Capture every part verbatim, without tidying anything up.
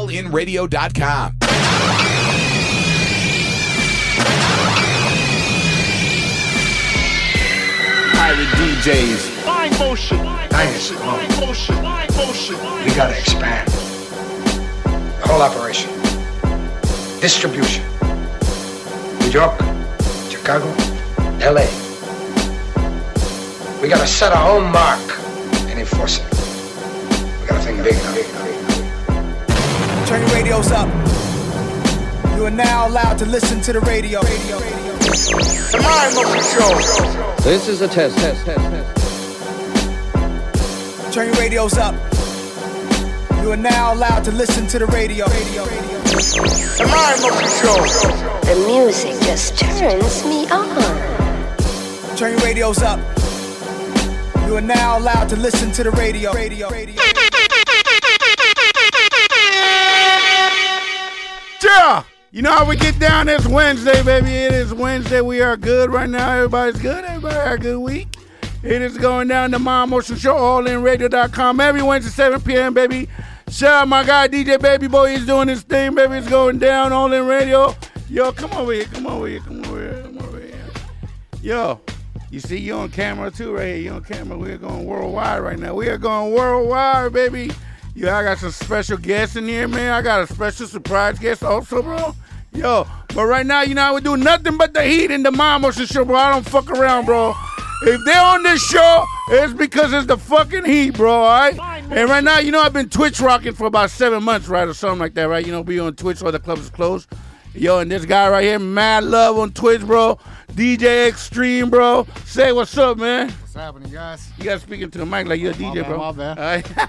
all in radio dot com. Pirate D Js. Mind motion. Dynasty. Mind motion. Mind motion. We gotta expand. The whole operation. Distribution. New York, Chicago, L A. We gotta set our own mark and enforce it. We gotta think big now. Turn your radios up. You are now allowed to listen to the radio. radio, radio. The Mind Motion Show. This is a test, test, test, test. Turn your radios up. You are now allowed to listen to the radio. radio, radio. The Mind Motion Show. The music just turns me on. Turn your radios up. You are now allowed to listen to the radio. radio, radio. Yeah! You know how we get down? It's Wednesday, baby. It is Wednesday. We are good right now. Everybody's good. Everybody had a good week. It is going down the Mind Motion Show, all in radio dot com. Every Wednesday, seven p.m., baby. Shout out my guy, D J Baby Boy. He's doing his thing, baby. It's going down, all in radio. Yo, come over here. Come over here. Come over here. Come over here. Yo, you see, you on camera, too, right here. You on camera. We're going worldwide right now. We are going worldwide, baby. Yo, I got some special guests in here, man. I got a special surprise guest also, bro. Yo, but right now, you know, I would do nothing but the heat in the Mind Motion Show, bro. I don't fuck around, bro. If they're on this show, it's because it's the fucking heat, bro, all right? And right now, you know, I've been Twitch rocking for about seven months, right, or something like that, right? You know, be on Twitch while the clubs is closed. Yo, and this guy right here, mad love on Twitch, bro. D J Extreme, bro. Say what's up, man. What's happening, guys? You got to speak into the mic like you're a D J, my bad, bro. My bad. All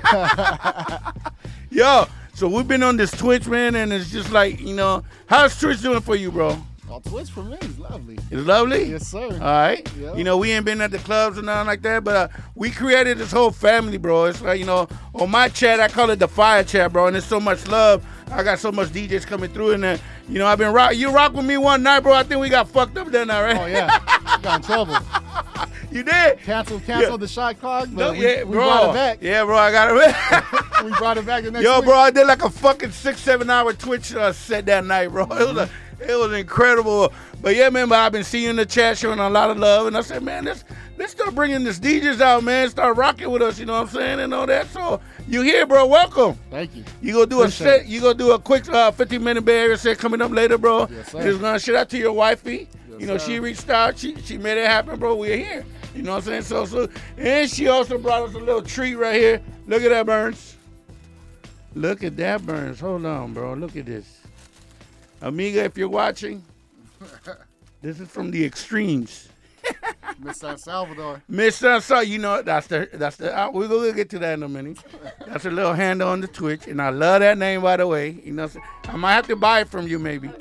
right? Yo, so we've been on this Twitch, man, and it's just like, you know, how's Twitch doing for you, bro? Oh, Twitch for me is lovely. It's lovely? Yes, sir. All right. Yep. You know, we ain't been at the clubs or nothing like that, but uh, we created this whole family, bro. It's like, you know, on my chat, I call it the fire chat, bro, and there's so much love. I got so much D Js coming through, and then, you know, I've been rock. You rock with me one night, bro. I think we got fucked up that night, right? Oh, yeah. Got in trouble. You did? Canceled, canceled Yeah. the shot clock, but No, we, yeah, we bro. brought it back. Yeah, bro, I got it back. We brought it back the next Yo, week. bro, I did like a fucking six, seven hour Twitch uh, set that night, bro. It was a, it was incredible. But yeah, man, but I've been seeing the chat showing a lot of love, and I said, man, let's let's start bringing this D Js out, man. Start rocking with us, you know what I'm saying, and all that. So you here, bro? Welcome. Thank you. You gonna do Appreciate a set? it. You gonna do a quick uh, fifteen minute Bay Area set coming up later, bro? Yes, sir. Just gonna shout out to your wifey. Yes, you know, sir. she reached out. She she made it happen, bro. We're here. You know what I'm saying? So so, and she also brought us a little treat right here. Look at that, Burns. Look at that, Burns. Hold on, bro. Look at this. Amiga, if you're watching, this is from the Extremes. Miss San Salvador. Mister So you know that's the that's the uh, we're gonna get to that in a minute. That's a little handle on the Twitch, and I love that name, by the way. You know, what I'm saying? I might have to buy it from you, maybe.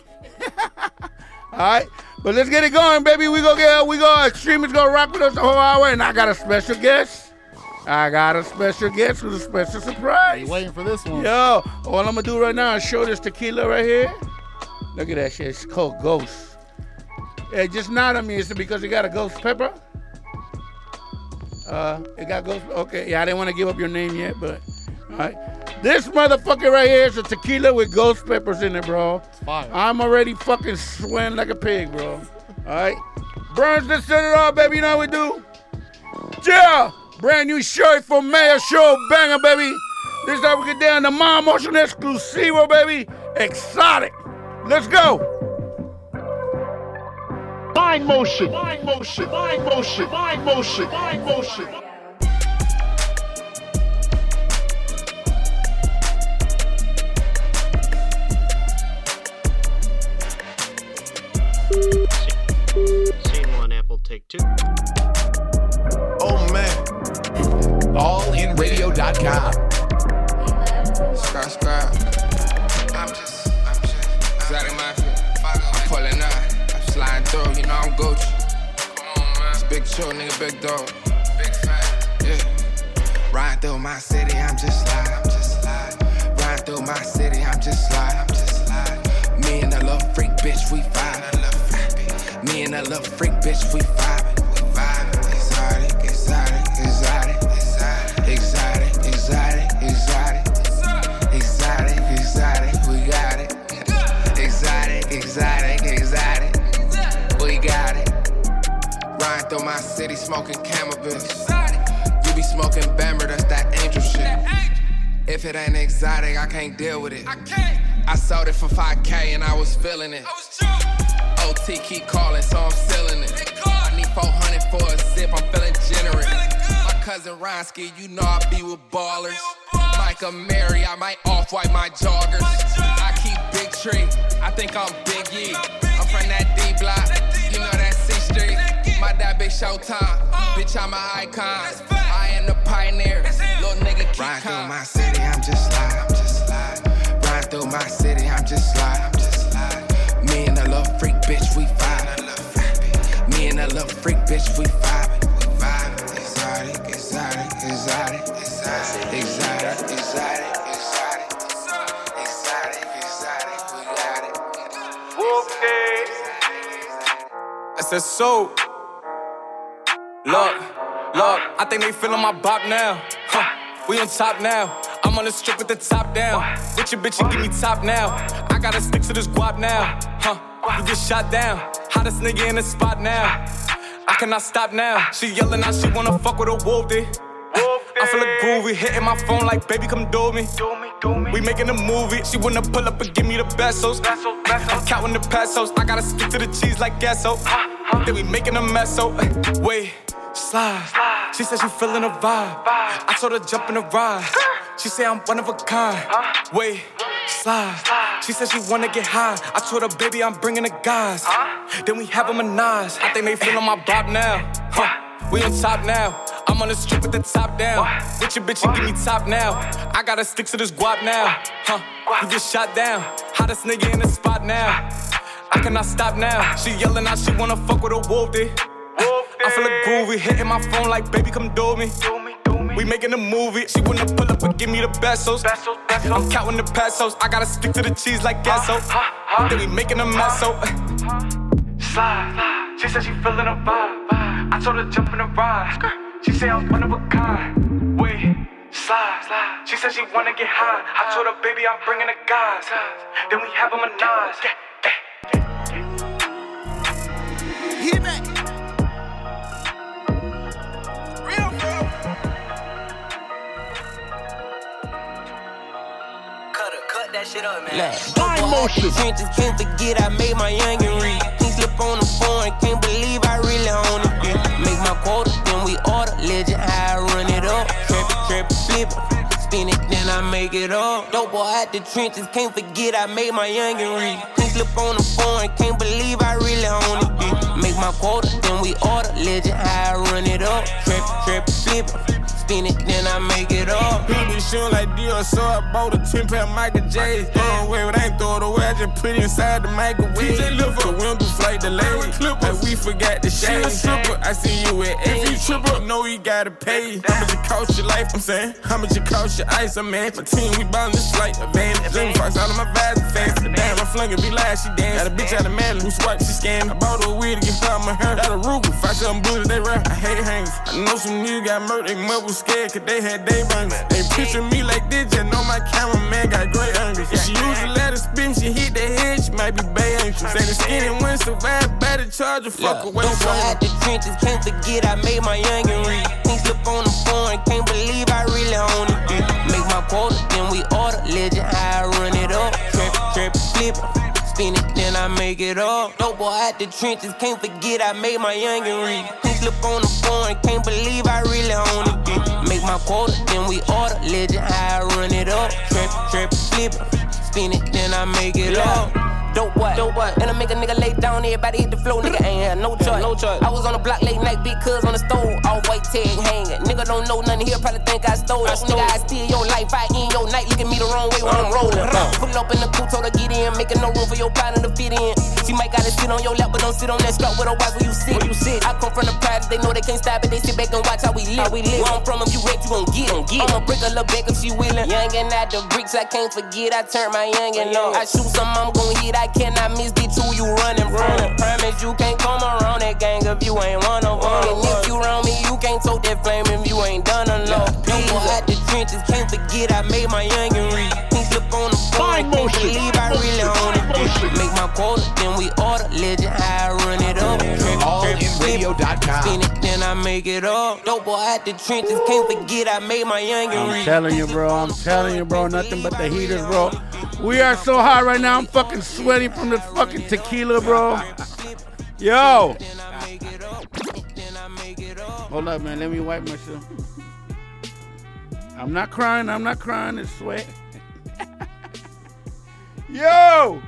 All right, but let's get it going, baby. We gonna get we go Extreme is gonna rock with us the whole hour, and I got a special guest. I got a special guest with a special surprise. You waiting for this one? Yo, all I'm gonna do right now is show this tequila right here. Look at that shit. It's called Ghost. Yeah, just not on me. It's because it got a ghost pepper. Uh, it got ghost. Okay, yeah, I didn't want to give up your name yet, but all right. This motherfucker right here is a tequila with ghost peppers in it, bro. It's fire. I'm already fucking sweating like a pig, bro. All right, Burns, let's set it off, baby. You know how we do. Yeah, brand new shirt from Mayor Show banger, baby. This is how we get down the Mind Motion Exclusivo, baby. Exotic. Let's go. Mind motion. Mind motion. Mind motion. Mind motion. Mind motion. Scene one, Apple, take two. Oh, man. all in radio dot com. Scrap, scrap. I'm just, I'm just, exotic mafia. I'm pulling up, I'm sliding through, you know I'm Gucci. Come on, man. It's big show, nigga, big dog. Big fat, yeah. Riding through my city, I'm just sliding, I'm just sliding. Riding through my city, I'm just sliding, I'm just sliding. Me and a little freak bitch, we vibing. Me and a little freak bitch, we vibing, we vibing. Exotic, exotic, exotic, exotic, exotic, exotic, exotic, exotic, exotic. smoking cannabis. You be smoking Bamber, that's that angel shit. If it ain't exotic, I can't deal with it. I can't. I sold it for five K and I was feeling it. O T keep calling, so I'm sealing it. I need four hundred for a zip, I'm feeling generous. My cousin Ronsky, you know I be with ballers. Micah Mary, I might off-white my joggers. I keep Big Tree, I think I'm Big E. I'm from that D block, you know that C Street. My dad big Showtime, bitch I'm an icon. I am the pioneer, little nigga keep Ride through my city, I'm just slide, I'm just slide. Ride through my city, I'm just slide, I'm just slide. Me and a little freak bitch, we vibe. Me and a little freak bitch, we vibe. We vibe. Exotic, exotic, exotic, exotic, exotic, exotic, exotic, exotic, exotic, we got it. Okay. I said so. Look, look, I think they feeling my bop now. Huh, we on top now. I'm on the strip with the top down. With your bitch, you give me top now. I gotta stick to this guap now. Huh, you get shot down. Hottest nigga in the spot now. I cannot stop now. She yelling out, she wanna fuck with a wolfie. I feel a groovy, hitting my phone like, baby, come do me. We making a movie. She wanna pull up and give me the pesos. I'm counting the pesos. I gotta stick to the cheese like queso. Then we making a mess, so wait, slide. She said she feeling a vibe. I told her jump in the ride. She say I'm one of a kind. Wait, slide. She said she wanna get high. I told her, baby, I'm bringing the guys. Then we have them a Nas. I think they feeling my bop now. Huh, we on top now. I'm on the strip with the top down. With your bitch, you give me top now. I gotta stick to this guap now. Huh, you get shot down. Hottest nigga in the spot now. I cannot stop now. She yelling out, she wanna fuck with a wolfie. I feel a groovy, hitting my phone like, baby, come do me. We making a movie. She wanna pull up and give me the pesos. I'm counting the pesos. I gotta stick to the cheese like queso. Then we making a mess, so slide. She said she feeling a vibe. I told her jump in the ride. She say I'm one of a kind. Wait, slide. She said she wanna get high. I told her, baby, I'm bringing the guys. Then we have them a Nas. Hit me. Real, real. Cut her, cut that shit up, man. Mind motion. Trenches, can't forget I made my youngin' read. Can't slip on the phone, can't believe I really own it. Yeah. Make my quota, then we order. Legend, how I run it up. Trap it, trap it, flip it. Spin it, then I make it up. Dope boy out the trenches, can't forget I made my youngin' read. Can't slip on the phone, can't believe I really own it. Yeah. Make my quota, then we order. Legend, how I run it up. Trap it, trap it, flip it. Spin it, then I make it up. He be shooting like Dior, so I bought a ten pound Michael J. Throw away, but I ain't throw it away, I just put it inside the microwave. So we don't do flight delay. Like we forgot the shade. I see you at every triple. Know you gotta pay. How much it cost your life? I'm saying, how much it cost your ice? I'm man, my team, we bound this flight. Advantage, Jimmy Fox out of my vibes and fast. Damn, I'm flunging, be live, she dance. Got a bitch out of Maryland who swipe, she scam. I bought her a weed to get her my hair. Got a Ruger, five something booty, they rap. I hate hangers. I know some niggas got murdered, they mother was scared, cause they had day bangers. They picture me like this, just know my cameraman got great angles. If she use a let her spin, she hit the head, she might be bay anxious. Say the skinny one survive, better charge her, fuck away. Don't go out the trenches, can't forget I made my youngin' read. Can't slip on the phone, can't believe I really own it. Yeah. Make my quota, then we order. Legend, how I run it up. Trap it, trap it, flip it. Spin it, then I make it up. Dope boy out the trenches, can't forget I made my youngin' read. Can't slip on the phone, can't believe I really own it. Yeah. Make my quota, then we order. Legend, how I run it up. Trap it, trap it, flip it. Spin it, then I make it up. Dope boy, dope boy, and I make a nigga lay down, everybody hit the floor, nigga ain't had no choice. No choice. I was on the block late night, big cuz on the stove, all white tag hanging. Nigga don't know nothing here, probably think I stole it. Nigga, I steal your life, I in your night, look at me the wrong way when I'm rolling. Pull up in the coupe, told her get in, making no room for your partner to fit in. She might gotta sit on your lap, but don't sit on that strap with her watch where you sit. Where you sit. I come from the projects, they know they can't stop it, they sit back and watch how we live. How we live. Where I'm from, if you wreck, you gon' get, get. I'ma break a little back if she willin'. Young and out the bricks, I can't forget, I turn my young and low. I shoot some, I'm gon' hit, I cannot miss, bitch, who you running from? Promise you can't come around that gang if you ain't one of them. And if you around me, you can't tote that flame if you ain't done enough. Don't go out the trenches, can't forget I made my youngin' read. Can't slip on the phone, can't believe I really own it. Make my quota, then we order. Legend, how I run it up. all in radio dot com. Spin it, then I make it up. Dope boy at the trenches, can't forget I made my youngin' I'm telling you, bro. I'm telling you, bro. Nothing but the heaters, bro. We are so hot right now. I'm fucking sweating from the fucking tequila, bro. Yo. Hold up, man. Let me wipe myself. I'm not crying. I'm not crying. It's sweat. Yo.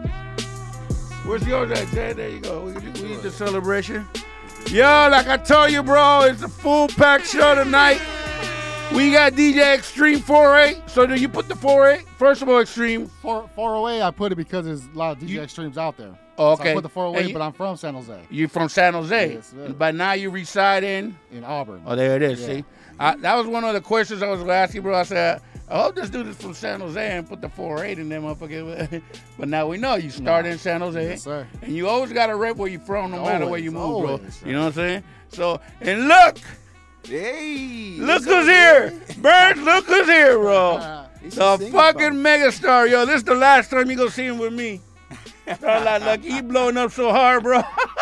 Where's yours at, Jay? There you go. We, we need the celebration. Yo, like I told you, bro, it's a full pack show tonight. We got D J Extreme four oh eight. So do you put the four oh eight? First of all, Extreme. four oh eight, I put it because there's a lot of D J you, Extremes out there. Oh, okay. So I put the four oh eight, you, but I'm from San Jose. You from San Jose? Yes, sir. But now you reside in? In Auburn. Oh, there it is, yeah. see? I, that was one of the questions I was going to ask you, bro. I said, I hope this dude is from San Jose and put the four oh eight in there, motherfucker. But now we know you started no. in San Jose. Yes, sir. And you always got to rep where you from, no always, matter where you move, always, bro. sir. You know what I'm saying? So, and look. Hey. Look who's here. Burns, look who's here, bro. The fucking megastar. Yo, this is the last time you go see him with me. Like, look, he blowing up so hard, bro.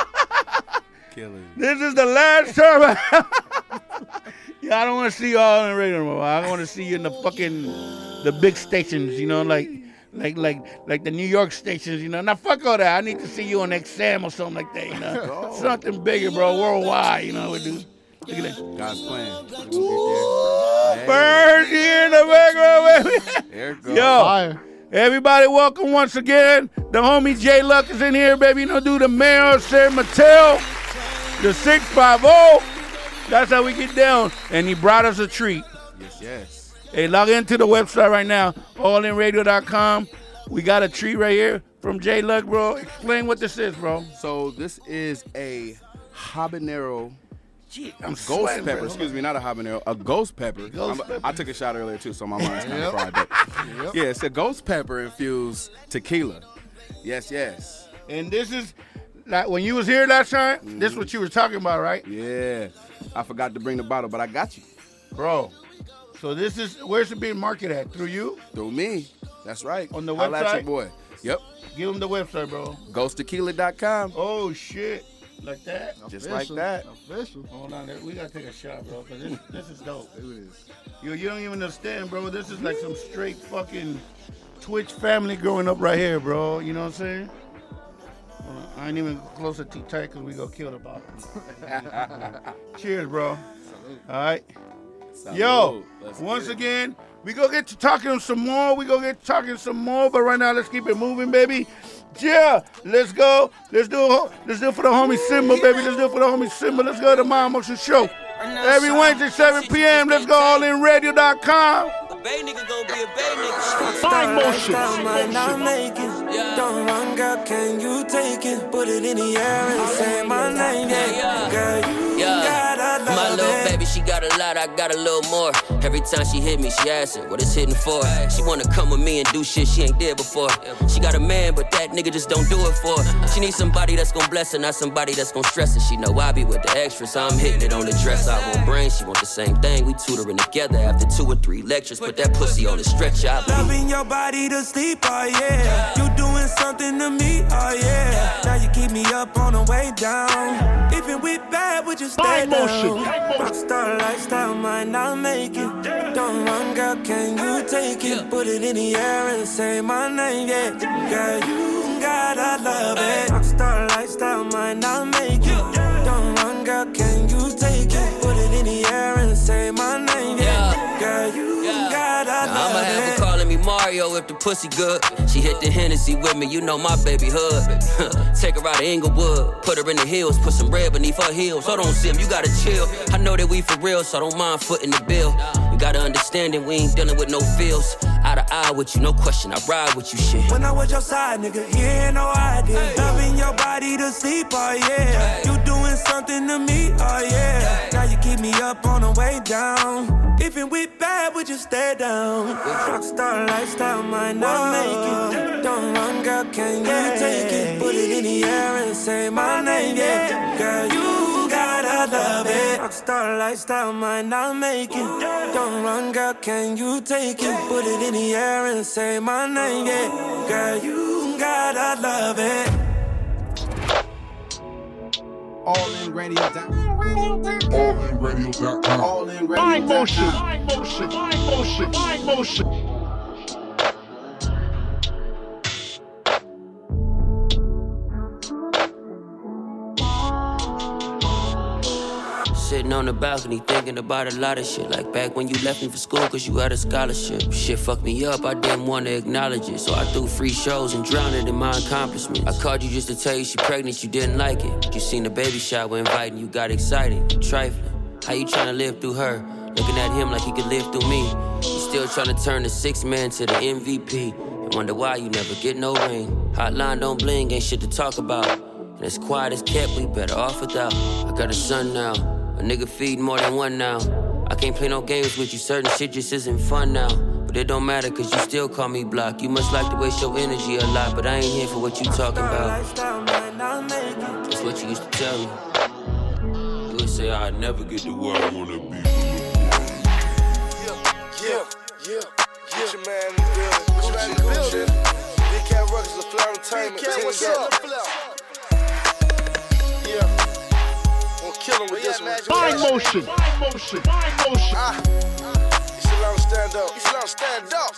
Killing. This is the last time. I Yeah, I don't want to see you all in radio anymore. I want to see you in the fucking the big stations, you know, like like like like the New York stations, you know. Now fuck all that. I need to see you on X M or something like that, you know. Oh. Something bigger, bro, worldwide, you know what we do. Look at that. God's plan. We're gonna get there. Birds here in the background, baby. There it goes. Yo, Fire. Everybody, welcome once again. The homie J Luck is in here, baby. You know, do the mayor, San Mateo, the six five zero. That's how we get down. And he brought us a treat. Yes, yes. Hey, log into the website right now, all in radio dot com. We got a treat right here from J Luck, bro. Explain what this is, bro. So this is a habanero. Gee, I'm ghost sweating, pepper. bro. Excuse me, not a habanero, a ghost pepper. Ghost I'm, pepper. I took a shot earlier too, so my mind's kind Yep. of fried. But Yep. yeah, it's a ghost pepper infused tequila. Yes, yes. And this is, like, when you was here last time, Mm-hmm. this is what you were talking about, right? Yeah. I forgot to bring the bottle, but I got you. Bro, so this is, where's it being marketed at? Through you? Through me. That's right. On the Holla at website? your boy. Yep. Give them the website, bro. ghost tequila dot com. Oh, shit. Like that? Just Official. like that. Official. Hold on, we gotta take a shot, bro, because this, this is dope. It is. You, you don't even understand, bro. This is like some straight fucking Twitch family growing up right here, bro. You know what I'm saying? Hold on. I ain't even close to too tight because we gonna kill the bottle. Cheers, bro. All right. Salud. Yo, Let's once get it. again, we gonna get to talking some more. We gonna get to talking some more, but right now, let's keep it moving, baby. Yeah, let's go. Let's do it. Let's do it for the homie Simba, baby. Let's do it for the homie Simba. Let's go to the Mom Motion Show. Every Wednesday, seven p.m. Let's go all in radio dot com. A bay nigga gon' be a bay nigga. Fine motion. Might not make it. Don't run, girl, can you take it? Put it in the air and say my name, yeah. Girl, you gotta love My little it. baby, she got a lot, I got a little more. Every time she hit me, she asking what it's hitting for. She wanna come with me and do shit she ain't did before. She got a man, but that nigga just don't do it for her. She needs somebody that's gon' bless her, not somebody that's gon' stress her. She know I be with the extra, so I'm hitting it on the dress. I want brain, she want the same thing. We tutoring together after two or three lectures. Put that pussy on the stretcher. I believe. Loving your body to sleep, oh yeah. You doing something to me, oh yeah. Now you keep me up on the way down. Even with bad, would you stay Fine down? motion. Rockstar lifestyle might not make it. Don't run, girl, can you take it? Put it in the air and say my name, yeah. Girl, you gotta love it. Rockstar lifestyle might not make it. Don't run, girl, can you take it? Put it in the air and say my name, yeah. Girl, you gotta Now, love I'ma have it. her calling me Mario if the pussy good. She hit the Hennessy with me, you know my baby hood. Take her out of Inglewood, put her in the hills, put some red beneath her heels. Hold on, Sim, you gotta chill. I know that we for real, so I don't mind footing the bill. You gotta understand that we ain't dealing with no feels. Eye to eye with you, no question, I ride with you, shit. When I was your side, nigga, you ain't no idea. Loving your body to sleep, oh yeah. You doing something to me, oh yeah. Now you keep me up on the way down. Even with bad, would you stay down? Rockstar lifestyle might not make it. Don't run, girl, can you take it? Put it in the air and say my name, yeah. Girl, you gotta I love it. Rockstar lifestyle might not make it. Don't run, girl, can you take it? Put it in the air and say my name, yeah. Girl, you got, I love it. All in radio dot com. All in radio dot com. All in radio. Mind motion. Mind motion. Mind motion. Mind motion. Sitting on the balcony thinking about a lot of shit. Like back when you left me for school cause you had a scholarship. Shit fucked me up, I didn't want to acknowledge it. So I threw free shows and drowned it in my accomplishments. I called you just to tell you she pregnant, you didn't like it. You seen the baby shower inviting, you got excited. Trifling, how you trying to live through her? Looking at him like he could live through me. You still trying to turn the sixth man to the M V P. And wonder why you never get no ring. Hotline don't bling, ain't shit to talk about. And as quiet as kept, we better off without. I got a son now. A nigga feed more than one now. I can't play no games with you, certain shit just isn't fun now. But it don't matter cause you still call me block. You must like to waste your energy a lot, but I ain't here for what you talking about. That's what you used to tell me. You would say I'd never get to where I wanna be. Yeah, yeah, yeah, get your man in the building. Gucci in the building. Big Cat Ruckus, LaFleur Entertainment. Big Cat, what's up? Yeah. Kill him with this one. Mind motion. Mind motion. Mind motion. Ah. You should learn to stand up. You should learn to stand up.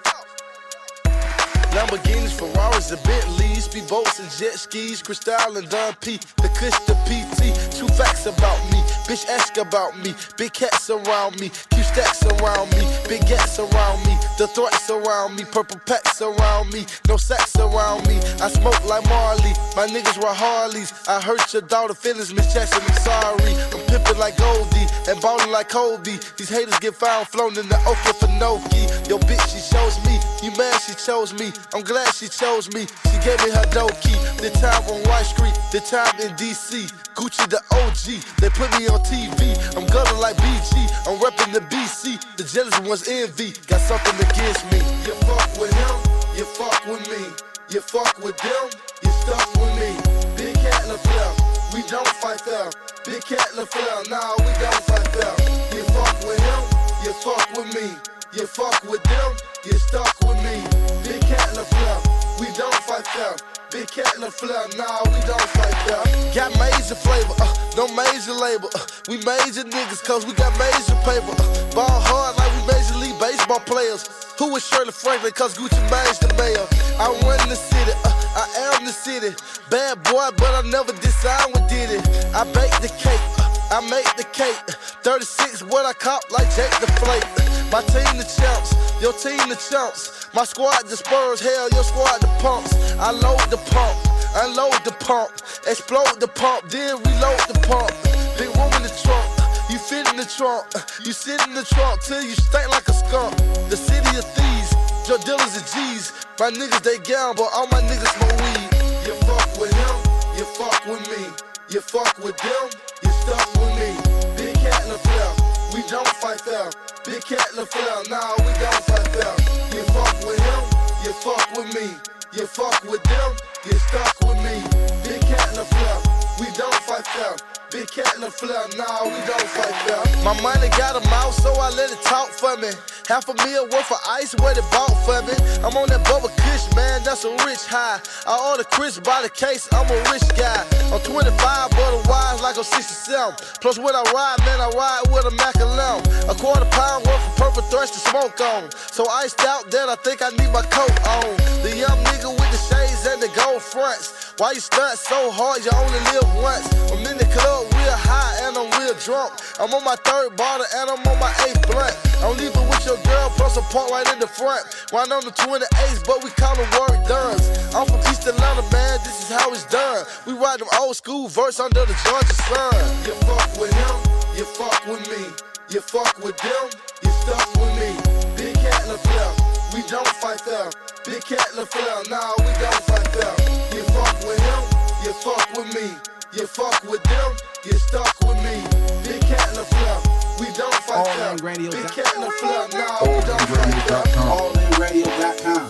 Lamborghinis, Ferraris, and Bentleys, speedboats and jet skis, Cristal and Don P, the Kush, the P T. Two facts about me, bitch ask about me. Big cats around me, cute stacks around me, big gats around me, the threats around me, purple packs around me, no sacks around me. I smoke like Marley, my niggas ride Harleys. I hurt your daughter feelings, Miss Jackson, I'm sorry. I'm pimping like Goldie and ballin' like Kobe. These haters get found flown in the Okefenokee. Yo bitch, she shows me, you mad she chose me. I'm glad she chose me. She gave me her dope key. The time on White Street, the time in D C. Gucci the O G, they put me on T V. I'm gullin' like B G, I'm reppin' the B C. The jealous ones envy, got something against me. You fuck with him, you fuck with me. You fuck with them, you stuck with me. Big Cat LaFleur, we don't fight fair. Big Cat LaFleur, nah, we don't fight fair. You fuck with him, you fuck with me. You fuck with them, you stuck with me. Big Cat LaFleur, we don't fight fair. Big Cat LaFleur, nah, we don't fight fair. Got major flavor, uh, no major label. Uh, we major niggas cause we got major paper. Uh, ball hard like we major league baseball players. Who is Shirley Franklin cause Gucci Mane's the mayor. I run the city, uh, I am the city. Bad boy, but I never decide what did it. I bake the cake, uh, I make the cake. thirty-six, what I cop like Jake the Flake. My team the champs, your team the champs. My squad the Spurs, hell, your squad the pumps. I load the pump, unload the pump, explode the pump, then reload the pump. Big room in the trunk, you fit in the trunk. You sit in the trunk till you stink like a skunk. The city of thieves, your dealers are G's. My niggas they gamble, all my niggas smoke weed. You fuck with him, you fuck with me. You fuck with them, you stuck with me. Big Cat LaFleur, we don't fight fair. Big Cat LaFleur, nah, we don't fight fair. You fuck with him, you fuck with me. You fuck with them, you stuck with me. Big Cat LaFleur, we don't fight fair. Big Cat LaFleur, nah, we don't fight fair. My money got a mouth, so I let it talk for me. Half a meal worth of ice, what it bought for me. I'm on that Bubba Kush, man, that's a rich high. I order Chris by the case, I'm a rich guy. I'm twenty-five, but a wise like I'm sixty-seven. Plus when I ride, man, I ride with a Mac eleven. A quarter pound worth of purple thresh to smoke on. So iced out that I think I need my coat on. The young nigga with the shades and the gold fronts. Why you stunt so hard, you only live once. I'm in the club real high and I'm real drunk. I'm on my third bottle and I'm on my eighth blunt. I'm leaving with your girl, plus a park right in the front. Wine on the twenty-eights, but we call them work duns. I'm from East Atlanta, man, this is how it's done. We ride them old school verse under the Georgia sun. You fuck with him, you fuck with me. You fuck with them, you stuck with me. Big Cat LaFleur, we don't fight fair. Big Cat LaFleur, nah, we don't fight fair. You fuck with him, you fuck with me. You fuck with them, you stuck with me. Big Cat LaFleur, we don't fight fair. Big Cat LaFleur, nah, we don't fight fair. all in radio dot com.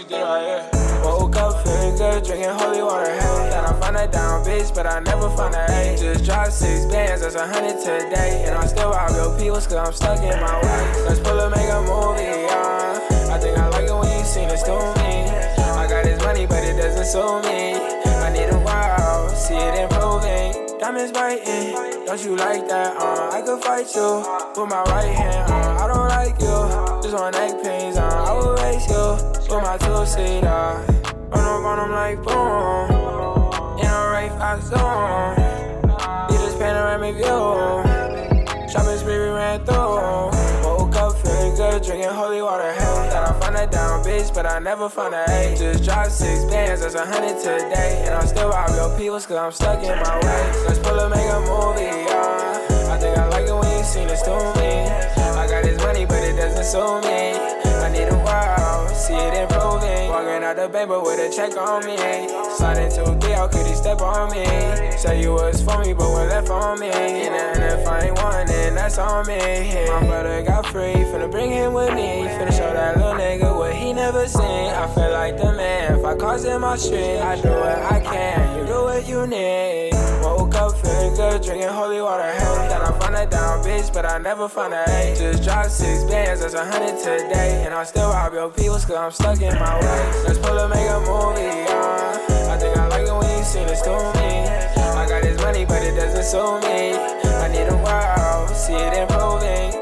did right here. Woke up feeling good, drinking holy water, hey. Thought I found a down bitch, but I never found a A. Just dropped six bands, that's a hundred today. And I'm still out real people's cause I'm stuck in my way. Let's pull up, make a movie, yeah. I think I like it when you seen it to me. I got this money, but it doesn't suit me. I need a while, see it improving. Diamonds biting, don't you like that? Uh, I could fight you with my right hand. Uh, I don't like you, just want neck pains. Uh, I will race you with my two-seater. Run up on them like boom, in a rave I zone. Need this panoramic view, shopping spree we ran through. Woke up feeling good, drinking holy water, hey. Thought I found a down bitch, but I never found a A. Just dropped six bands, that's a hundred today. And I'm still out real people's cause I'm stuck in my way. Let's pull up, make a movie, yeah. I think I like it when you seen it to me. I got this money, but it doesn't suit me. I need a while, see it improving. Walking out the bank, but with a check on me. Slide into three, how could he step on me? Say you was for me, but what left on me? And if I ain't one, then that's on me. My brother got free, finna bring him with me. Finna show that little nigga what he never seen. I feel like the man, if I cause in my street, I do what I can, you do what you need. Woke up feeling good, drinking holy water, hey. Thought I found a down bitch, but I never found a A. Just dropped six bands, that's a hundred today. And I'm still out real people's cause I'm stuck in my way. Let's pull up, make a movie, yeah. I think I like it when you seen it to me. I got this money, but it doesn't suit me. I need a while, see it improving.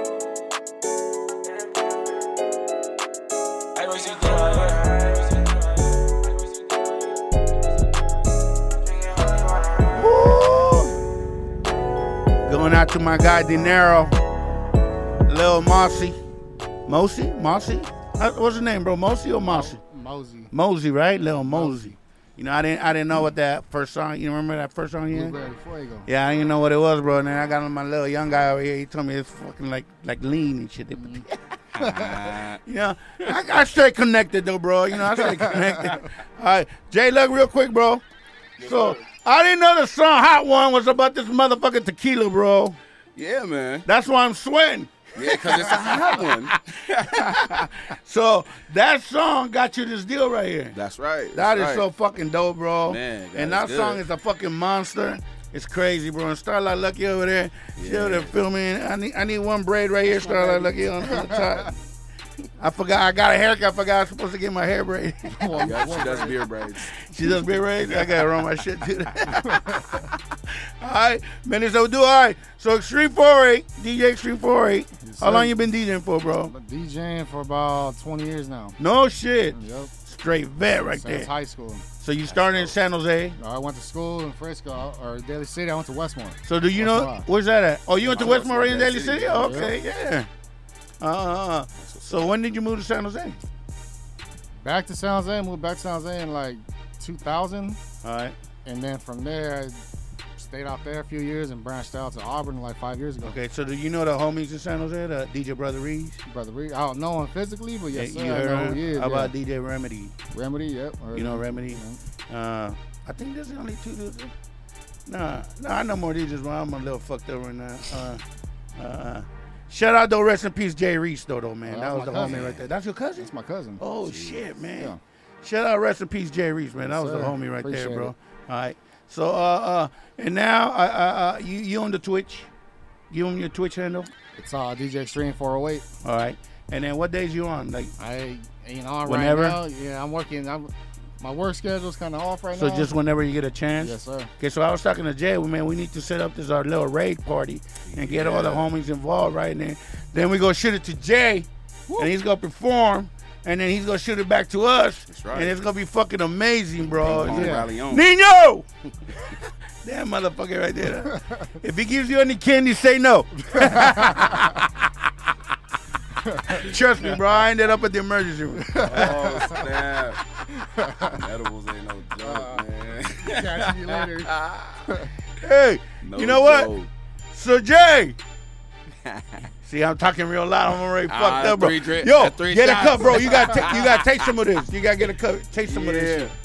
I wish you did right here. Going out to my guy Dinero, Lil Mossy. Mosey? Mossy? Uh, What's his name, bro? Mosey or Mossy? Mosey. Mosey, right? Lil Mosey. You know, I didn't I didn't know what that first song, you remember that first song he had? Yeah, I didn't know what it was, bro. And then I got on my little young guy over here. He told me it's fucking like like lean and shit. Mm. You know, I, I stay connected though, bro. You know, I stay connected. All right, Jay, look real quick, bro. So I didn't know the song Hot One was about this motherfucking tequila, bro. Yeah, man. That's why I'm sweating. Yeah, because it's a hot one. So that song got you this deal right here. That's right. That's that is right. so fucking dope, bro. Man, and that good. song is a fucking monster. It's crazy, bro. And Starlight Lucky over there, yeah. She over there filming. I need, I need one braid right here, Starlight Lucky on, on the top. I forgot. I got a haircut. I forgot I was supposed to get my hair braided. Yeah, she does beard braids. She does beard braids? I got to run my shit too. All right. Man, it's overdue. All right. So Extreme four eight, D J Extreme four eight. Yes, how long you been DJing for, bro? I've been DJing for about twenty years now. No shit. Yep. Straight vet right Since there. high school. So you started in San Jose? I went to school in Frisco, or Daly City. I went to Westmore. So do you West know, Drive. where's that at? Oh, you went to Oh, Westmore right in Daly Daly City, City? yeah. Okay, yeah. Uh, so when did you move to San Jose? Back to San Jose, moved back to San Jose in like two thousand. All right. And then from there, I stayed out there a few years and branched out to Auburn like five years ago. Okay, so do you know the homies in San Jose, the D J Brother Reed? Brother Reed, I don't know him physically, but yes, Yeah, sir, you I heard know him? who he is. How yeah. about D J Remedy? Remedy, yep. You know Remedy? Uh, I think there's only two dudes. Nah, nah, I know more D Js, but I'm a little fucked up right now. Uh, uh, shout out though, rest in peace, Jay Reese though, though man. Oh, that was the my cousin. homie right there. That's your cousin? That's my cousin. Oh Jeez. shit, man. Yeah. Shout out, rest in peace, Jay Reese, man. That Yes, was sir. the homie right Appreciate there, bro. it. All right. So, uh, uh, and now, uh, uh, you you on the Twitch? Give them your Twitch handle. It's uh, D J Extreme four oh eight. All right. And then what days you on? Like I ain't on whenever? right now. Yeah, I'm working. I'm, my work schedule's kind of off right So now. just whenever you get a chance? Yes, sir. Okay, so I was talking to Jay, well, man, we need to set up this our little raid party and get all the homies involved right in there. Then we go shoot it to Jay, Woo. and he's going to perform, and then he's going to shoot it back to us. That's right. And it's going to be fucking amazing, bro. Yeah. Nino! Damn motherfucker right there. If he gives you any candy, say no. Trust me, bro. I ended up at the emergency room. Oh, snap. Edibles ain't no joke, man. Catch you later. Hey, No you know what? joke. So, Jay. See, I'm talking real loud. I'm already Ah, fucked up, bro. three dri- Yo, three get shots. a cup, bro. You got you got to taste some of this. You got to get a cup. Taste some of this shit.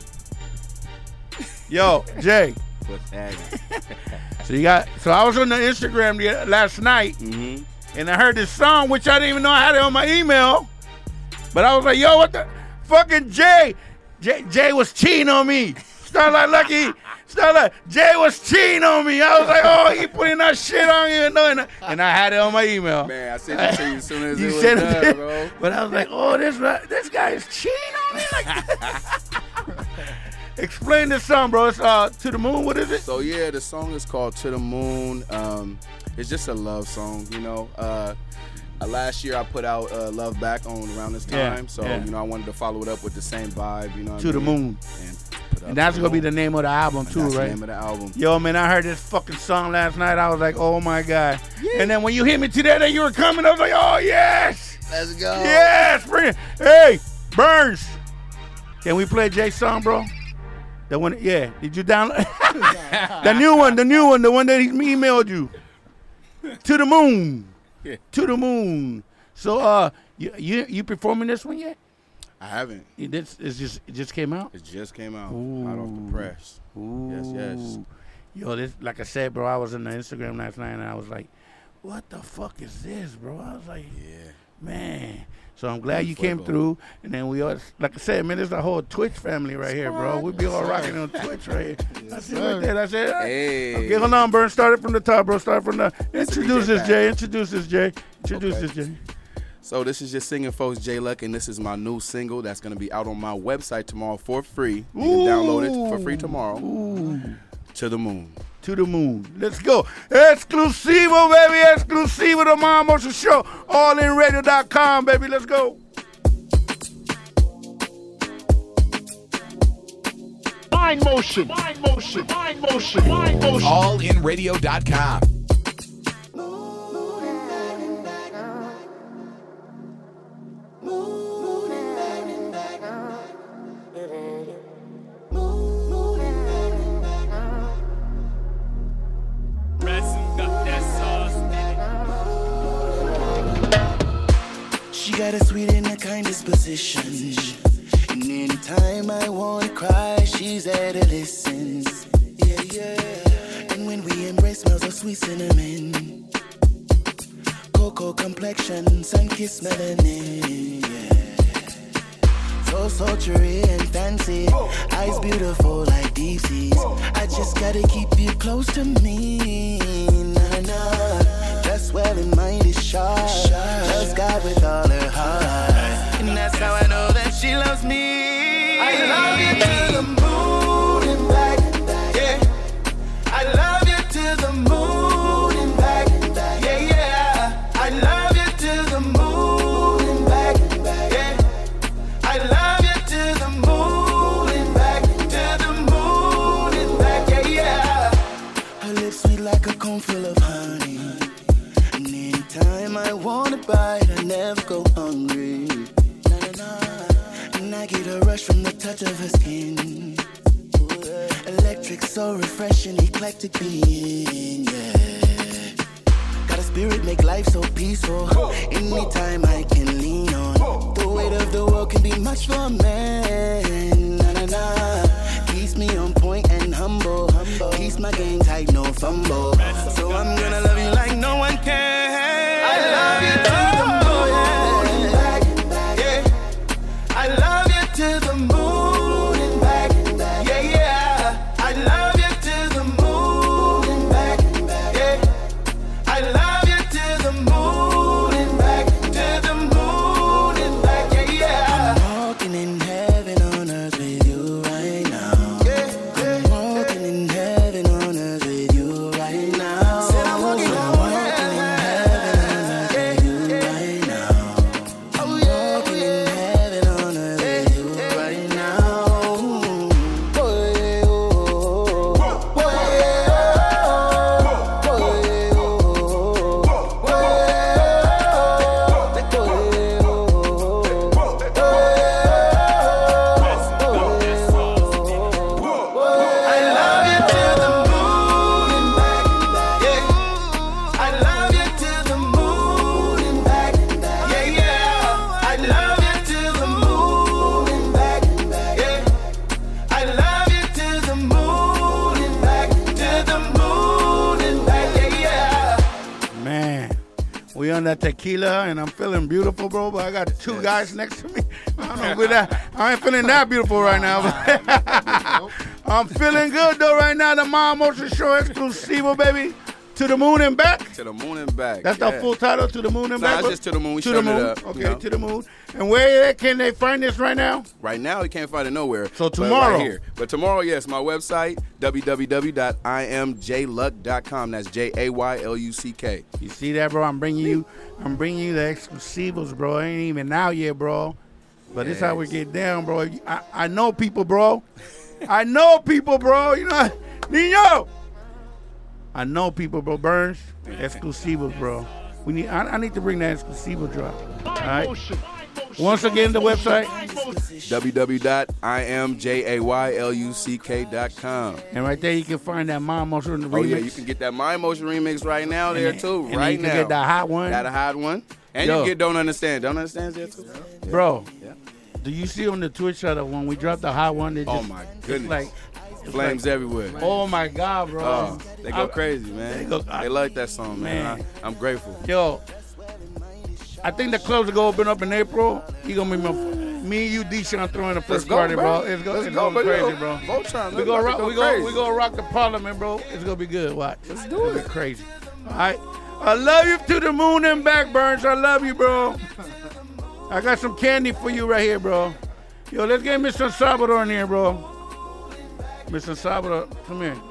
Yo, Jay. What's happening? So you got. So I was on the Instagram the, last night, Mm-hmm. and I heard this song, which I didn't even know I had it on my email. But I was like, yo, what the? fucking Jay. Jay, Jay was cheating on me. Starlight Lucky. Starlight. Jay was cheating on me. I was like, oh, he putting that shit on you. And, and, and I had it on my email. Man, I sent it to you as soon as you it was said done, it, bro. But I was like, oh, this this guy is cheating on me. Like, explain this song, bro. It's uh, To the Moon. What is it? So, yeah, the song is called To the Moon. Um, it's just a love song, you know. Uh, uh, last year, I put out uh, Love Back on around this time. Yeah, so, yeah. you know, I wanted to follow it up with the same vibe, you know what To I the mean? Moon. And, and that's going to be the name of the album, too, that's right? the name of the album. Yo, man, I heard this fucking song last night. I was like, oh, my God. Yeah. And then when you hit me today that you were coming, I was like, oh, yes. Let's go. Yes. Bring it. Hey, Burns. Can we play Jay's song, bro? The one, yeah. Did you download? The new one, the new one, the one that he emailed you. To the Moon. Yeah. To the Moon. So, uh, you you, you performing this one yet? I haven't. It, it's, it's just, it just came out? It just came out. Ooh. Out off the press. Ooh. Yes, yes. Yo, this, like I said, bro, I was in the Instagram last night and I was like, what the fuck is this, bro? I was like, yeah, man. So I'm glad you came through. And then we all, like I said, man, this is the whole Twitch family right here, bro. We be all rocking on Twitch right here. That's it right there. That's it. Hey. Okay, hold on, Burn. Start it from the top, bro. Start from the. Introduce this, Jay. Introduce this, Jay. Introduce Okay. this, Jay. So this is your singing folks, Jay Luck, and this is my new single that's going to be out on my website tomorrow for free. You can download it for free tomorrow. Ooh. To the Moon. To the Moon. Let's go. Exclusivo, baby. Exclusivo, the Mom Motion Show. all in radio dot com, baby. Let's go. Mind motion, mind motion, mind motion, mind motion. all in radio dot com. She got a sweet and a kind disposition. And anytime I wanna cry, she's there to listen. Yeah, yeah. And when we embrace, smells of sweet cinnamon, cocoa complexion, sun-kissed melanin. Yeah. So sultry and fancy, eyes beautiful like deep seas. I just gotta keep you close to me. Nah, nah. Dress well and mind is sharp. Loves God with all her heart, and that's how I know that she loves me. I love you to the moon and back, yeah. I love you to the moon and back, yeah, yeah. I love you to the moon and back, yeah. I love you to the moon and back, to the moon and back, yeah, yeah. Her lips sweet like a cone full of honey. And anytime I wanna bite, I never go hungry. Nah, nah, nah. And I get a rush from the touch of her skin. Electric, so refreshing, eclectic being, yeah. Got a spirit, make life so peaceful. Anytime I can lean on. The weight of the world can be much for a man. Nah, nah, nah. Keeps me on point and humble. Keeps my game tight, no fumble. So I'm gonna love you like no one can. I love you to the moon and back, yeah. I love you to the moon and back, yeah, yeah. I love you to the moon and back, yeah. I love you to the moon and back, to the moon and back, yeah, yeah. I'm walking in heaven on earth with you right now. Yeah, yeah. I'm walking in heaven on earth with you right now. Said I'm walking in heaven on earth with you right now. I'm walking in heaven on earth with you right now. Boy, oh, boy, oh, boy, I love you to the moon and back, yeah. I love you to the moon and back, yeah, yeah. I love you to the moon and back, yeah. I love you to the moon and back, to the moon and back, yeah, yeah. Man, we on that tequila, and I'm feeling beautiful, bro. But I got two guys next to me. I don't know with that. I ain't feeling that beautiful right now. I'm feeling good though right now. The Mom Motion Show exclusivo, baby. To the moon and back. To the moon and back. That's yeah. the full title. To the moon and nah, back. It's just to the moon. We to the moon. It up, okay, you know? to the moon. And where can they find this right now? Right now, you can't find it nowhere. So tomorrow. But right here. But tomorrow, yes, my website, w w w dot i am j luck dot com. That's J A Y L U C K. You see that, bro? I'm bringing you, I'm bringing you the exclusivos, bro. It ain't even out yet, bro. But yes. This how we get down, bro. I, I know people, bro. I know people, bro. You know, Nino. I know people, bro. Burns, exclusivos, bro. We need. I, I need to bring that exclusivo drop. All right. Once again, the website w w w dot i am j a y l u c k dot com. And right there, you can find that My Emotion remix. Oh yeah, you can get that My Emotion remix right now there and too. And right you can now. Get that hot one. Got a hot one. And Yo. you get Don't Understand. Don't Understand there too, yeah. Bro. Yeah. Do you see on the Twitch that when we dropped the hot one? It oh just, my goodness! Like flames like, everywhere. Oh my God, bro! Oh, they go I, crazy, man. They, go, they like that song, man. man. I, I'm grateful. Yo, I think the clubs are gonna open up in April. You gonna be my, me, you, D-Sean throwing the first go, party, bro. bro. It's, go, Let's it's go, going crazy, yo. bro. Voltron, we gonna rock. go We gonna crazy. we gonna rock the Parliament, bro. It's gonna be good. Watch. Let's do it. It's crazy. All right. I love you to the moon and back, Burns. I love you, bro. I got some candy for you right here, bro. Yo, let's get Mister Salvador in here, bro. Mister Salvador, come here.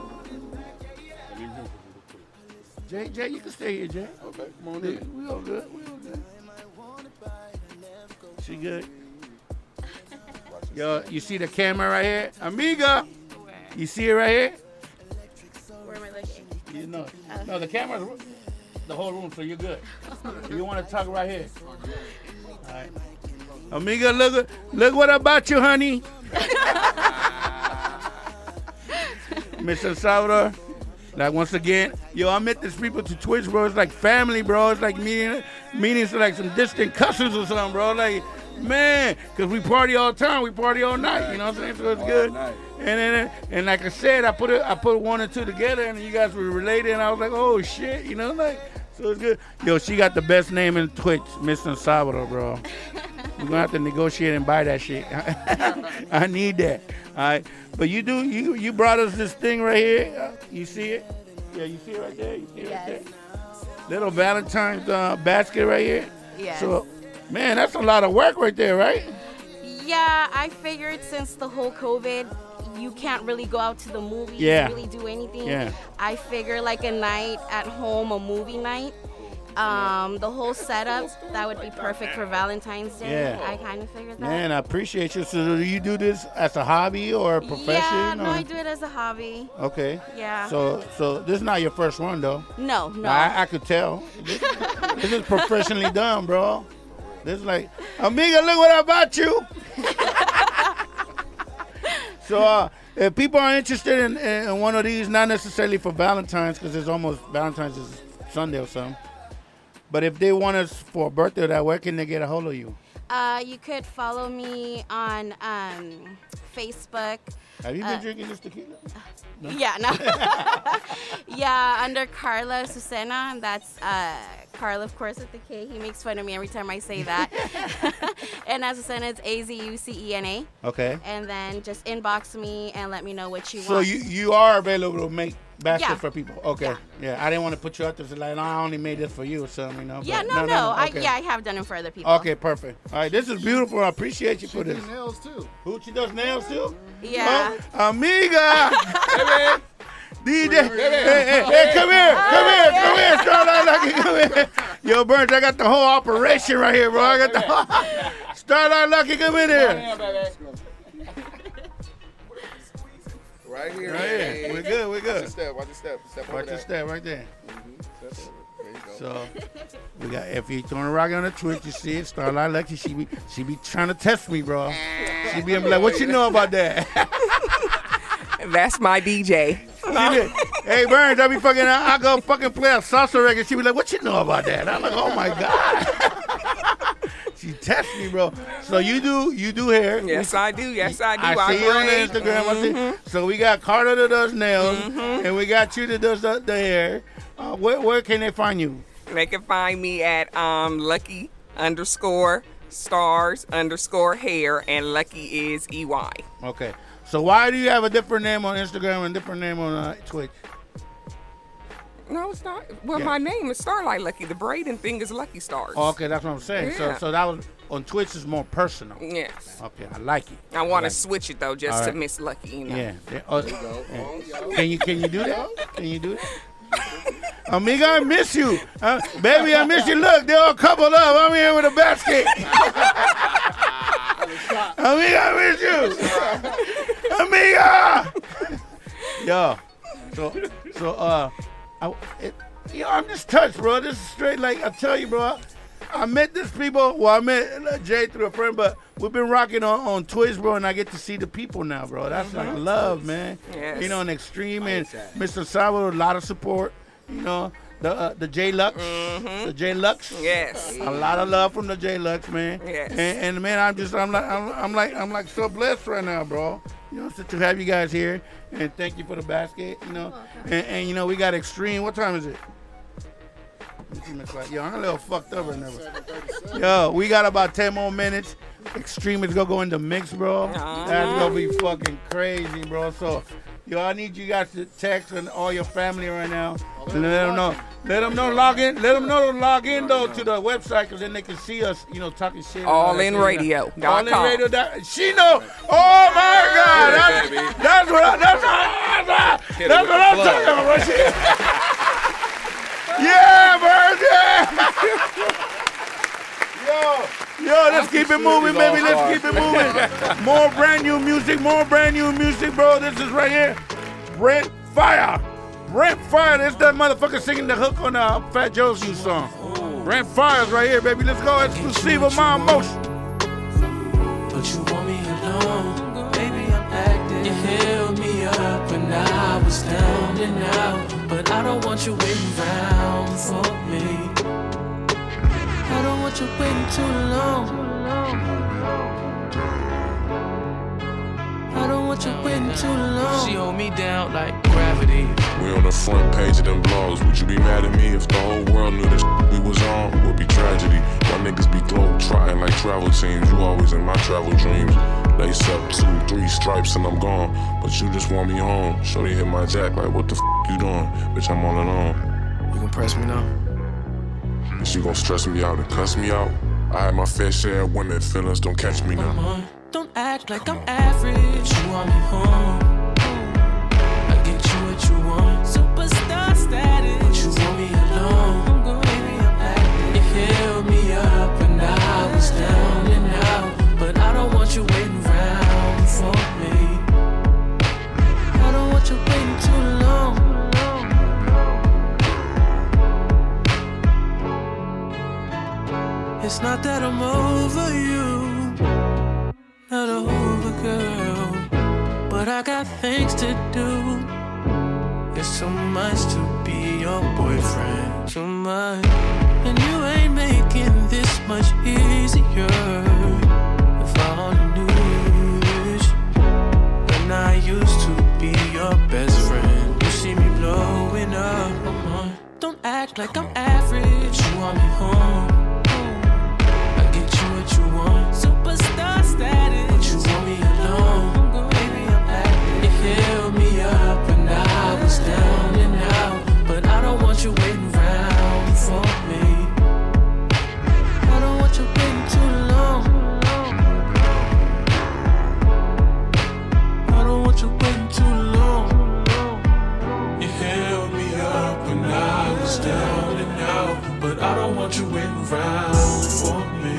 Jay, Jay, you can stay here, Jay. Okay, come on in. We all good. We all good. She good. Yo, you see the camera right here? Amiga. You see it right here? Where am I looking? You know. No, the camera's the whole room, so you're good. You want to talk right here. All right. Amiga, look, look what I bought you, honey. Mister Salvador, like once again, yo, I met these people to Twitch, bro. It's like family, bro. It's like meeting, meetings like some distant cousins or something, bro. Like, man, because we party all the time. We party all night, you know what I'm saying? So it's good. And then, and like I said, I put it, I put one and two together, and you guys were related, and I was like, oh, shit, you know, like, so it's good. Yo, she got the best name in Twitch, Mister Salvador, bro. We're gonna have to negotiate and buy that shit. I need that. All right. But you do you you brought us this thing right here. Uh, you see it? Yeah, you see it right there? You see it Yes. right there? Little Valentine's uh, basket right here. Yes. So man, that's a lot of work right there, right? Yeah, I figured since the whole COVID, you can't really go out to the movies, Yeah. really do anything. Yeah. I figure like a night at home, a movie night. Um, the whole setup, that would be perfect for Valentine's Day. Yeah. I kind of figured that. Man, I appreciate you. So do you do this as a hobby or a profession? Yeah, no, or? I do it as a hobby. Okay. Yeah. So so this is not your first one though. No, no. I, I could tell. This, this is professionally done, bro. This is like, amiga, look what I bought you. So uh, if people are interested in, in one of these, not necessarily for Valentine's, because it's almost Valentine's is Sunday or something. But if they want us for a birthday or that, where can they get a hold of you? Uh, you could follow me on um, Facebook. Have you been Uh, drinking this tequila? No? Yeah, no. Yeah, under Carla Susena. And that's uh, Carla, of course, with the K. He makes fun of me every time I say that. And Azucena, it's A Z U C E N A. Okay. And then just inbox me and let me know what you So want. you, you are available to make baskets Yeah. for people? Okay. Yeah. yeah. I didn't want to put you out there so like, no, I only made this for you or something, you know? Yeah, but no, no. I, okay. yeah, I have done it for other people. Okay, perfect. All right, this is beautiful. I appreciate you for this. nails too. Who she does nails too? Yeah. Oh, amiga. Hey, D J. Hey, hey, hey, come here. Come here. Come here. Starlight Lucky, come here. Yo, Burns, I got the whole operation right here, bro. I got the whole... Starlight Lucky, come in here. Right here. Right here. We're good. We're good. Watch your step. Watch your step. Step over Watch your there. step right there. Mm-hmm. There you go. So we got F E throwing a rock on the Twitch. You see it? Starlight Lucky. She be she be trying to test me, bro. She be like, what you know about that? That's my D J. She be, hey Burns, I be fucking. I, I go fucking play a salsa record. She be like, what you know about that? I'm like, oh my god. She tests me, bro. So you do you do hair? Yes, I do. Yes, I do. I, I see you on the braid. Instagram. I see. Mhm. So we got Carter that does nails, Mhm. and we got you that does the, the hair. Uh, where where can they find you? They can find me at um, Lucky underscore stars underscore hair, and Lucky is E Y. Okay. So why do you have a different name on Instagram and a different name on uh, Twitch? No, it's not. Well, Yeah. my name is Starlight Lucky. The braiding thing is Lucky Stars. Oh, okay, that's what I'm saying. Yeah. So so that was on Twitch is more personal. Yes. Okay, I like it. I want like to switch it though, just All to right. Miss Lucky. You know? Yeah. yeah. Oh, yeah. Can you can you do that? Can you do that? Amiga, I miss you. Uh, baby, I miss you. Look, they're all coupled up. I'm here with a basket. Amiga, I miss you. Amiga. Yo. So so uh I it, yo, I'm just touched, bro. This is straight like I tell you, bro. I met this people. Well, I met uh, Jay through a friend, but we've been rocking on, on Twitch, bro, and I get to see the people now, bro. That's like love, man. Yes. You know, an extreme and Mister Salvador, a lot of support. You know, the uh, the J Lux, Mm-hmm. the J Lux. Yes. A lot of love from the J Lux, man. Yes. And, and man, I'm just, I'm like, I'm, I'm like, I'm like so blessed right now, bro. You know, so to have you guys here, and thank you for the basket. You know, and, and you know, we got Extreme. What time is it? Yo, I'm a little fucked up right now. Yo, we got about ten more minutes. Extreme is gonna go in the mix, bro. That's gonna be fucking crazy, bro. So, yo, I need you guys to text and all your family right now. And let them know. Let them know log in. Let them know to log in though to the website, because then they can see us, you know, talking shit. all in radio dot com. All in radio. dot- She know. Oh my God. That's, that's what. I, that's what. That's, that's what I'm talking about, right here. Yeah, bird, yeah. Yo, yo, let's keep it moving, baby. Let's keep it moving. More brand new music, more brand new music, bro. This is right here. Brent Fire. Brent Fire. This that motherfucker singing the hook on uh, Fat Joe's new song. Brent Fire's right here, baby. Let's go. Exclusive of My Emotion. But you want me alone, baby, I'm acting. You held me up when I was down and out. But I don't want you waiting around for me. I don't want you waiting too long. I don't want you waiting too long. She hold me down like gravity. We on the front page of them blogs. Would you be mad at me if the whole world knew this we was on? It would be tragedy. My niggas be globe trotting like travel teams. You always in my travel dreams. Lace up two, three stripes and I'm gone. But you just want me home. Shorty hit my jack like, what the f you doing? Bitch, I'm all alone. You gon' press me now? And she gon' stress me out and cuss me out. I had my fair share of women. Feelings don't catch me now. Don't act like I'm average. You want me home. I get you what you want. Superstar status. But you want me alone. Baby, I'm acting. You held me up when I was down and out. But I don't want you waiting around for me. I don't want you waiting too long. It's not that I'm over you. Not over, girl, but I got things to do. It's so much to be your boyfriend, too much. And you ain't making this much easier. If I only knew this. When I used to be your best friend, you see me blowing up. Uh-huh. Don't act like I'm average. You want me home. I get you what you want. Superstar status. But you want me alone. Baby, I'm acting. You held me up when I was down and out. But I don't want you waiting around for me. I don't want you waiting too long. I don't want you waiting too long. You held me up when I was down and out. But I don't want you waiting around for me.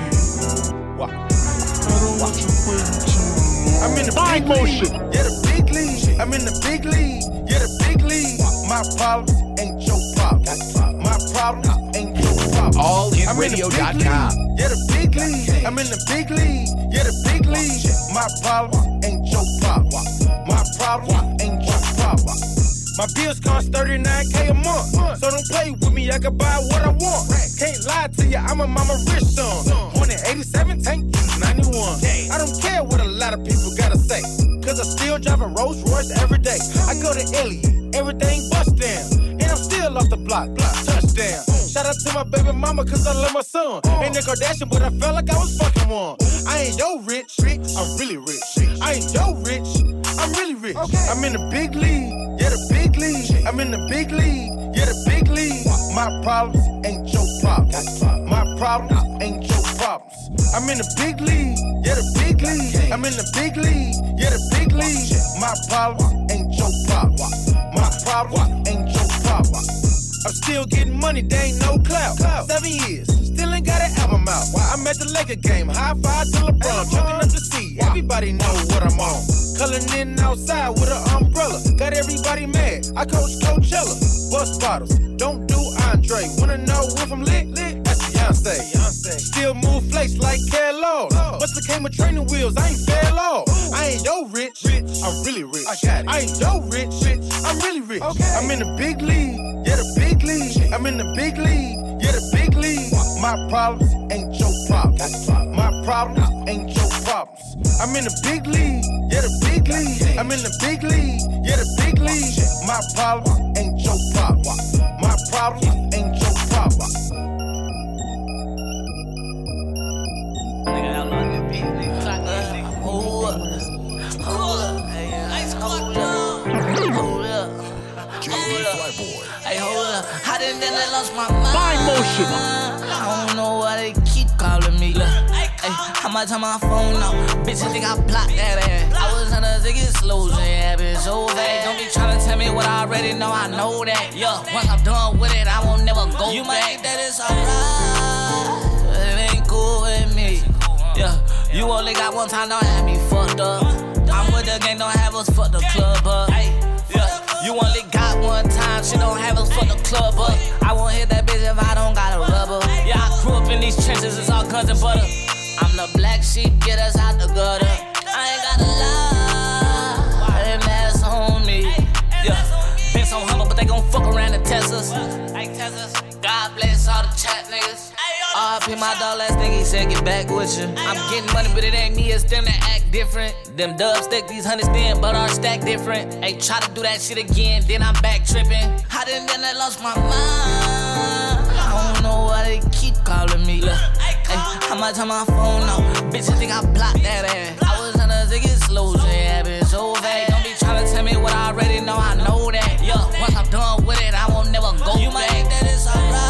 I don't want you waiting too long. I'm in the big motion. Yeah, the big league. I'm in the big league. Yeah, the big league. My problems ain't your problems. My problems ain't your problems. all in radio dot com. Yeah, the big league. I'm in the big league. Yeah, the big league. My problems ain't your problems. My problems ain't your problems. My bills cost thirty-nine K a month. So don't play with me, I can buy what I want. Can't lie to you, I'm a mama rich son. Born in eighty-seven, tank ninety-one. I don't care what a lot of people gotta say. Cause I still drive a Rolls Royce every day. I go to Elliot, everything bust down. And I'm still off the block, block touchdown. Shout out to my baby mama, cause I love my son. Ain't a Kardashian, but I felt like I was fucking one. I ain't yo rich, I'm really rich. I ain't yo rich, I'm really rich. I'm in the big league, yeah, the big league. I'm in the big league, yeah, the big league. My problems ain't your problems. My problems ain't your problems. I'm in the big league, yeah, the big league. I'm in the big league, yeah, the big league. My problems ain't your problems. My problems ain't your problems. I'm still getting money, there ain't no clout. Seven years, still ain't got an album out. I'm at the Laker game, high five to LeBron, choking up the sea. Everybody know what I'm on. Culling in outside with an umbrella, got everybody mad. I coach Coachella, bust bottles, don't do Andre. Wanna know if I'm lit? Lit. That's Beyonce. Beyonce. Still move flakes like Kellogg. What's the came with training wheels? I ain't fair law. I ain't yo rich, rich. I'm really rich. I got it. I ain't yo rich, rich. I'm really rich. Okay. I'm in the big league, yeah, the big league. I'm in the big league, yeah, the big league. My problems ain't your problems. My problems ain't your problems. I'm in the big league, yeah, the big league. I'm in the big league, yeah, the big league. My problems ain't your problems. My problems ain't your problems. Hey, hold up. I didn't then I lost my mind. Mind motion. I don't know why they keep calling me. Hey, how much on my phone now? Bitches think I blocked that ass. I was on a ziggy slows and yeah, bitch, so vague. Don't be trying to tell me what I already know. I know that. Yeah, once I'm done with it, I won't never go you back. You might think that it's alright, but it ain't cool with me. Yeah, you only got one time, don't have me fucked up. I'm with the gang, don't have us fuck the club up. Yeah, you only got one time, she don't have us fuck the club up. I won't hit that bitch if I don't got a rubber. Yeah, I grew up in these trenches, it's all guns and butter. I'm the black sheep, get us out the gutter. I ain't gotta lie, and that's on me. Yeah, been so humble, but they gon' fuck around and test us. God bless all the chat niggas. R I P my dog last nigga, he said get back with you. I'm getting money, but it ain't me, it's them that act different. Them dubs stick these hundreds thin, but our stack different. Hey, try to do that shit again, then I'm back tripping. I didn't then I lost my mind. I don't know why they keep calling me. Look, hey, how much on my phone now? Bitches think I blocked that ass. I was on a ziggy slows and yeah, bitch, so vague. Don't be trying to tell me what I already know, I know that. Yeah, once I'm done with it, I won't never go you back. You might think that it's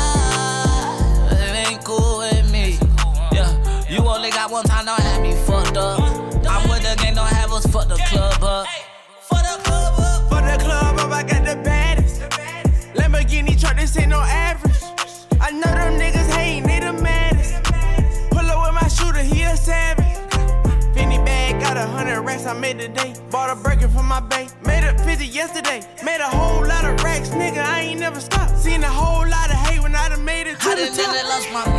alright, but it ain't cool with me. Yeah, you only got one time, don't have me fucked up. I'm with the gang, don't have us fuck the club up. For the club up, for the club up, I got the baddest. Lamborghini truck, this ain't no average. I know them niggas hate, they the maddest. Pull up with my shooter, he a savage. Finny bag, got a hundred racks I made today. Bought a burger from my bay, made a fifty yesterday. Made a whole lot of racks, nigga, I ain't never stopped. Seen a whole lot of hate when I done made it to I the top. I done lost my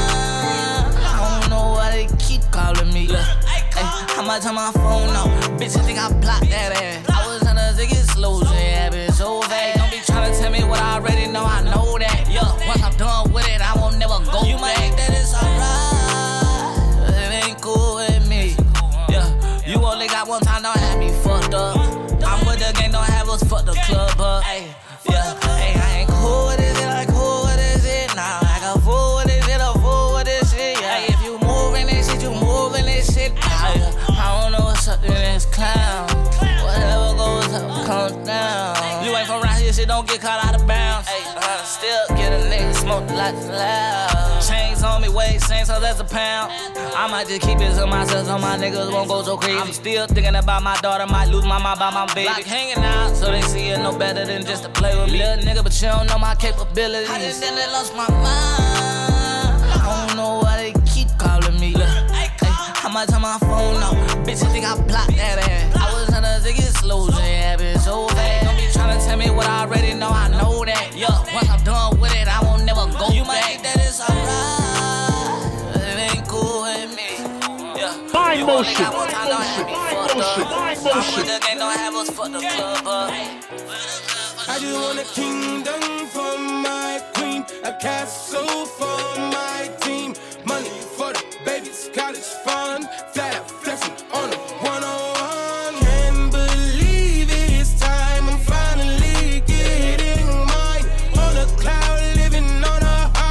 mind. I don't know why they keep calling me. Look, hey, how much on my phone now? Bitches think I blocked that ass. I was on a ziggy slows and yeah, bitch, so vague. Don't be trying to tell me what I already know, I know that. Yeah, once I'm done with it, I won't never go you back. You might think that it's alright, but it ain't cool with me. Yeah, you only got one time, don't have me fucked up. I'm with the gang, don't have us fuck the club up. Ay, yeah, hey, I ain't cool with this shit, I ain't cool with this shit. Nah, I got fool with this shit, I'm fool with this shit. Yeah, if you moving this shit, you moving this shit. I, I don't know what's up in this clown. Whatever goes up, comes down. You ain't from around here, shit don't get caught out of bounds. Ay, uh, still get a nigga smoke like loud. Chains on me, weight, same so that's a pound. I might just keep it to myself so my niggas won't go so crazy. I'm still thinking about my daughter, might lose my mind about my baby. Like hanging out, so they see it no better than just to play with me. Little nigga, but you don't know my capabilities. I done then lost my mind. I don't know why they keep calling me. Look, hey, how much on my phone now? Bitches think I blocked that ass. I was on a ziggy slows and yeah, bitch, so vague. Don't be trying to tell me what I already know, I know that. Yeah, once I'm done with it, I won't never go you back. You might think that it's alright, but it ain't cool with me. Yeah, mind motion, mind motion, mind motion, mind motion. I'm with the gang, don't have us fuck the club up. I just want a kingdom for my queen, a castle for my team, money for the babies, college fund, flat out flexing on the one oh one. Can't believe it's time, I'm finally getting mine. On a cloud, living on a high.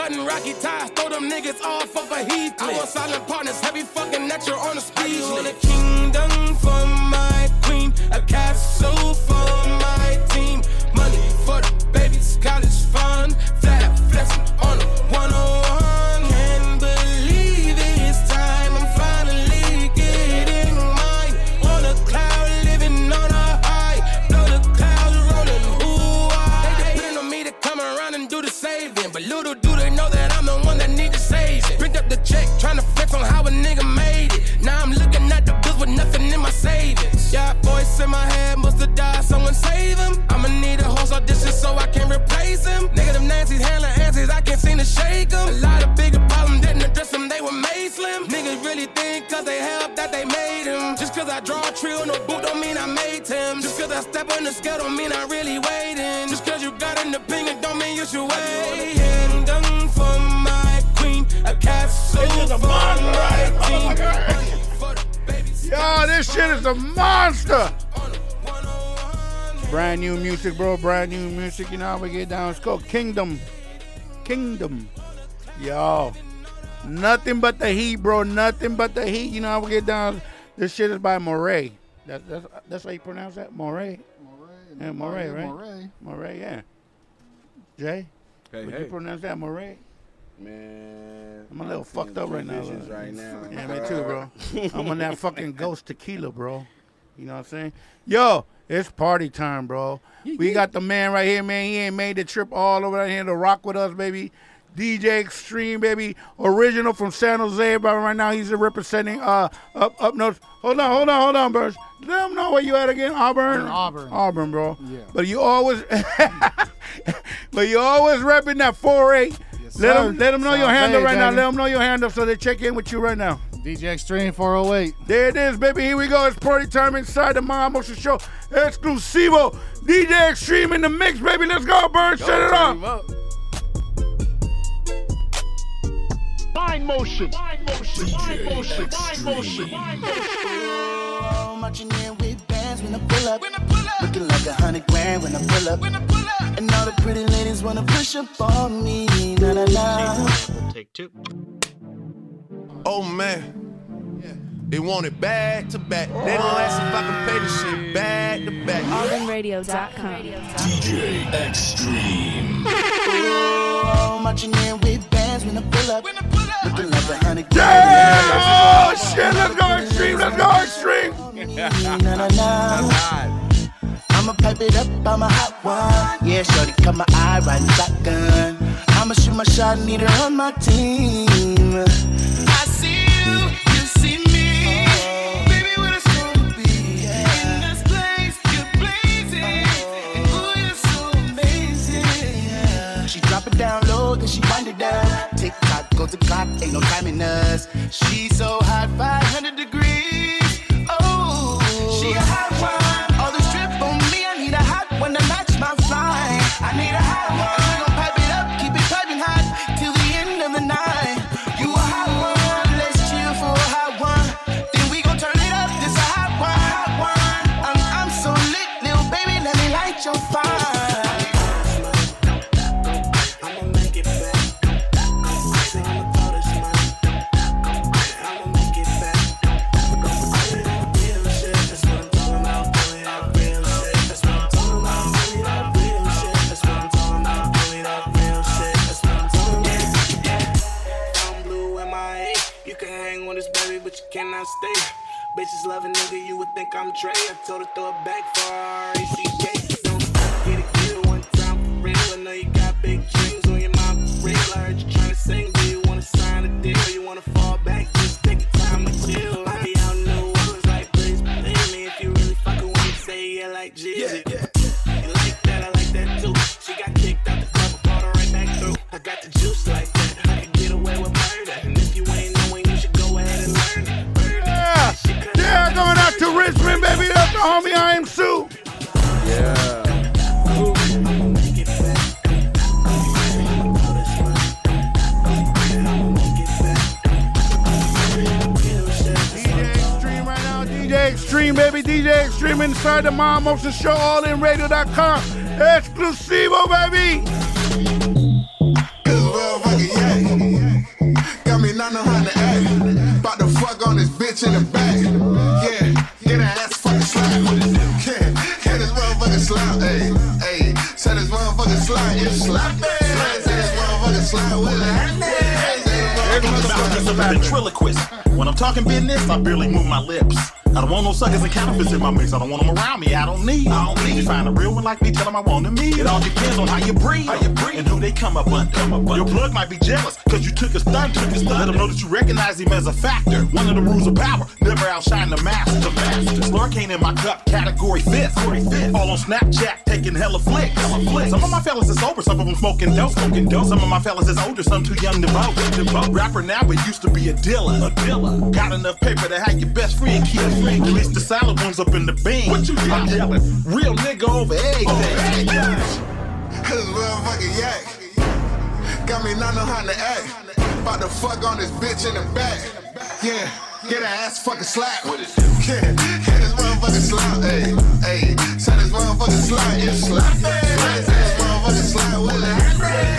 cutting rocky ties, throw them niggas off of a heat. I want silent partners, heavy fucking natural on the speed. I want a kingdom for my queen, a castle for my team. Money for the babies, college fund, flat flexing on a one oh one. Can't believe it's time, I'm finally getting mine. On a cloud, living on a high, blow the clouds rolling, ooh, I. They depend on me to come around and do the saving, but little do they know that I'm the one that need to save it. Print up the check, trying to flex on how a nigga made it. Now I'm looking at the bills with nothing in my savings. Yeah, voice in my head must have died, someone save him. I'ma need a horse audition so I can replace him. Nigga, them Nancy's handling answers, I can't seem to shake them. A lot of bigger problems didn't address them, they were made slim. Niggas really think cause they helped that they made him. Just cause I draw a tree on a boot don't mean I made him. Just cause I step on the scale don't mean I really waiting. Just cause you got an opinion don't mean you should wait. Kingdom for my queen, a castle for my team. Yo, this shit is a monster. Brand new music, bro. Brand new music. You know how we get down. It's called Kingdom. Kingdom. Yo. Nothing but the heat, bro. Nothing but the heat. You know how we get down. This shit is by Moray. That, that's that's how you pronounce that? Moray? Moray. Yeah, Moray, right? Moray. Moray, yeah. Jay? Hey, Would hey. you pronounce that Moray? Man, I'm a little fucked up right now. visions right now. Yeah, me too, bro. I'm on that fucking ghost tequila, bro. You know what I'm saying? Yo, it's party time, bro. We got the man right here, man. He ain't made the trip all over here to rock with us, baby. D J Extreme, baby. Original from San Jose, but right now he's representing uh up up north. Hold on, hold on, hold on, bro. Let them know where you at again, Auburn. In Auburn. Auburn, bro. Yeah. But you always, but you always repping that four eight. Yes, let sir. them let them know your Sounds handle hey, right now. baby. Let them know your handle so they check in with you right now. D J Extreme four oh eight. There it is, baby. Here we go. It's party time inside the Mom Motion Show. Exclusivo. D J Extreme in the mix, baby. Let's go, Bird. Set it up. Mind motion. Mind motion. Mind motion. Mind motion. Mind motion. Oh, marching in with bands when I pull up. When I pull up. Looking like a hundred grand when I pull up. When I pull up. And all the pretty ladies wanna push up on me. Na na na. Take two. Oh man. They want it back to back. They don't ask if I can pay the shit back to back. Auburn Radio dot com. D J Extreme. Oh, marching in with bands when I pull up. When I pull up. Looking like a hundred grand. Yeah! Oh shit! Let's go Extreme. Let's go Extreme. Na na na. I'ma pipe it up, I'm a hot one. Yeah, shorty, cut my eye, riding shotgun. I'ma shoot my shot, need her on my team. I see you, you see me. Baby, what it's gonna be. In this place, you're blazing. And ooh, you're so amazing. She drop it down low, then she wind it down. Tick tock, go to clock, ain't no timing us. She's so hot, five hundred degrees. Oh, she a hot one. All this drip on me, I need a hot one to match my fly. I need a hot one. We gon' pipe it up, keep it piping hot till the end of the night. You a hot one, let's chill for a hot one. Then we gon' turn it up, this a hot one, hot one. I'm, I'm so lit, little baby, let me light your fire. Cannot stay. Bitches love a nigga, you would think I'm Trey. I told her throw it back for R A C K. Don't stop, get it, get it one time for real. I know you got big dreams on your mind for real. I heard you tryna sing, do you wanna sign a deal? You wanna fall back, just take your time and chill. I be out in the woods like, please believe me. If you really fuckin' with me, say yeah like Jeezy. Yeah, yeah. You like that, I like that too. She got kicked out the club, I brought her right back through. I got the juice like that, I can get away with murder. And if you ain't knowing, you should go ahead and learn it. Yeah, going out to Richmond, baby. That's the homie I Am Sue. Yeah. D J Extreme right now. D J Extreme, baby. D J Extreme inside the Mom Motion Show. all in radio dot com. Exclusivo, baby. Cause motherfucker, bitch in the back. Yeah, get her ass fucking slap. Yeah, get this motherfucking slap. Hey, hey, say this motherfucking slap. You slap it. Say this motherfucking slap with a hand. I'm a ventriloquist. When I'm talking business, I barely move my lips. I don't want no suckers and counterfeits in my mix. I don't want them around me. I don't need. I don't need. You find a real one like me, tell them I want them me. It all depends on how you breathe, how you breathe, and who they come up under. Come up under. Your plug might be jealous because you took a stunt, took a stunt. Let them know that you recognize him as a factor. One of the rules of power: never outshine the master. The master. Slurricane in my cup, category fifth. All on Snapchat, taking hella flicks. Hella flicks. Some of my fellas is sober, some of them smoking dope, smoking dope. Some of my fellas is older, some too young to vote. To vote. Rapper now, but used to be a dealer. A dealer. Got enough paper to have your best friend killed. Release the salad ones up in the bean. What you I'm yelling, real nigga over everything. This motherfucking yak got me not know how to act. About to fuck on this bitch in the back. Yeah, get her ass fucking slap. Yeah, get this motherfucking slap. Hey, hey, say this motherfucking slap. You slap it. Say this motherfucking slap with a hand.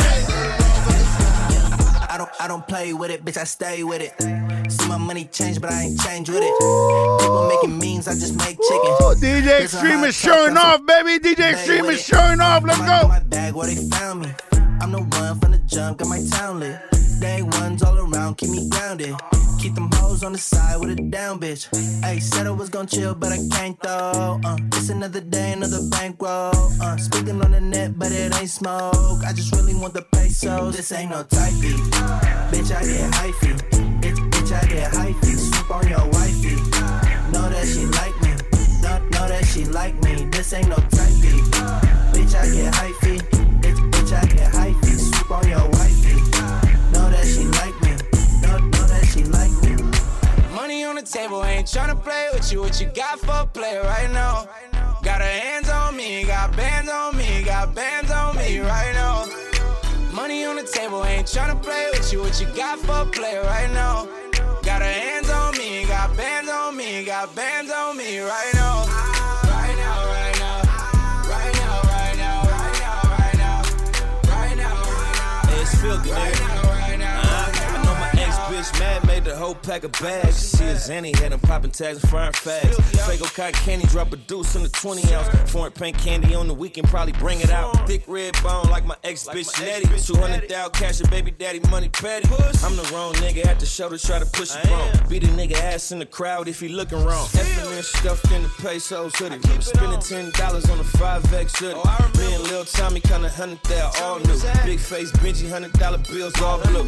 I don't, I don't play with it, bitch, I stay with it. See my money change, but I ain't change with it. People making memes, I just make chicken. Oh, D J Extreme is showing off, baby. D J Extreme is showing off. Let's go. My bag where they found me. I'm the one from the jump, got my town lit. Day ones all around, keep me grounded. Keep them hoes on the side with a down bitch. Ayy, said I was gon' chill, but I can't though. Uh, it's another day, another bankroll. Uh, speaking on the net, but it ain't smoke. I just really want the pesos. This ain't no type beat. Bitch, I get hyphy. Bitch, bitch, I get hyphy. Swoop on your wifey. Know that she like me. Know, know that she like me. This ain't no type beat. Bitch, I get hyphy. Bitch, bitch, I get hyphy. Swoop on your wifey. Know that she like me. Know, know that she like me. Money on the table, ain't tryna play with you. What you got for play right now? Got her hands on me, got bands on me, got bands on me right now. Money on the table, ain't tryna play with you. What you got for play right now? Got her hands on me, got bands on me, got bands on me right now. Right now, right now, right now, right now, right now, right now, right now, right now. It's feel good, right now, right now. Uh, I know my ex-bitch mad, made the whole pack of bags. She a Zanny, had them popping tags and frying fags. Fago cotton candy, drop a deuce in the twenty ounce. Foreign paint candy on the weekend, probably bring it out. Thick red bone like my ex-bitch Nettie. two hundred thousand cash and baby daddy money petty. I'm the wrong nigga at the show to try to push it wrong. Beat a nigga ass in the crowd if he looking wrong. Effing and stuffed in the pesos hoodie. Spending ten dollars on a five X hoodie. Me and Lil Tommy kinda hundred thousand all new. Big face Benji, hundred dollar bills all blue.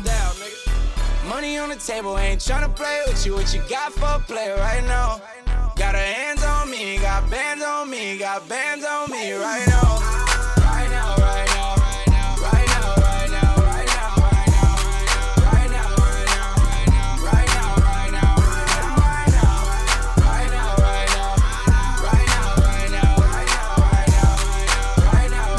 Money on the table, ain't tryna play with you. What you got for play right now? Got her hands on me, got bands on me, got bands on me right now. Right now, right now, right now, right now, right now, right now, right now, right now, right now, right now, right now, right now, right now, right now, right now, right now, right now, right now, right now,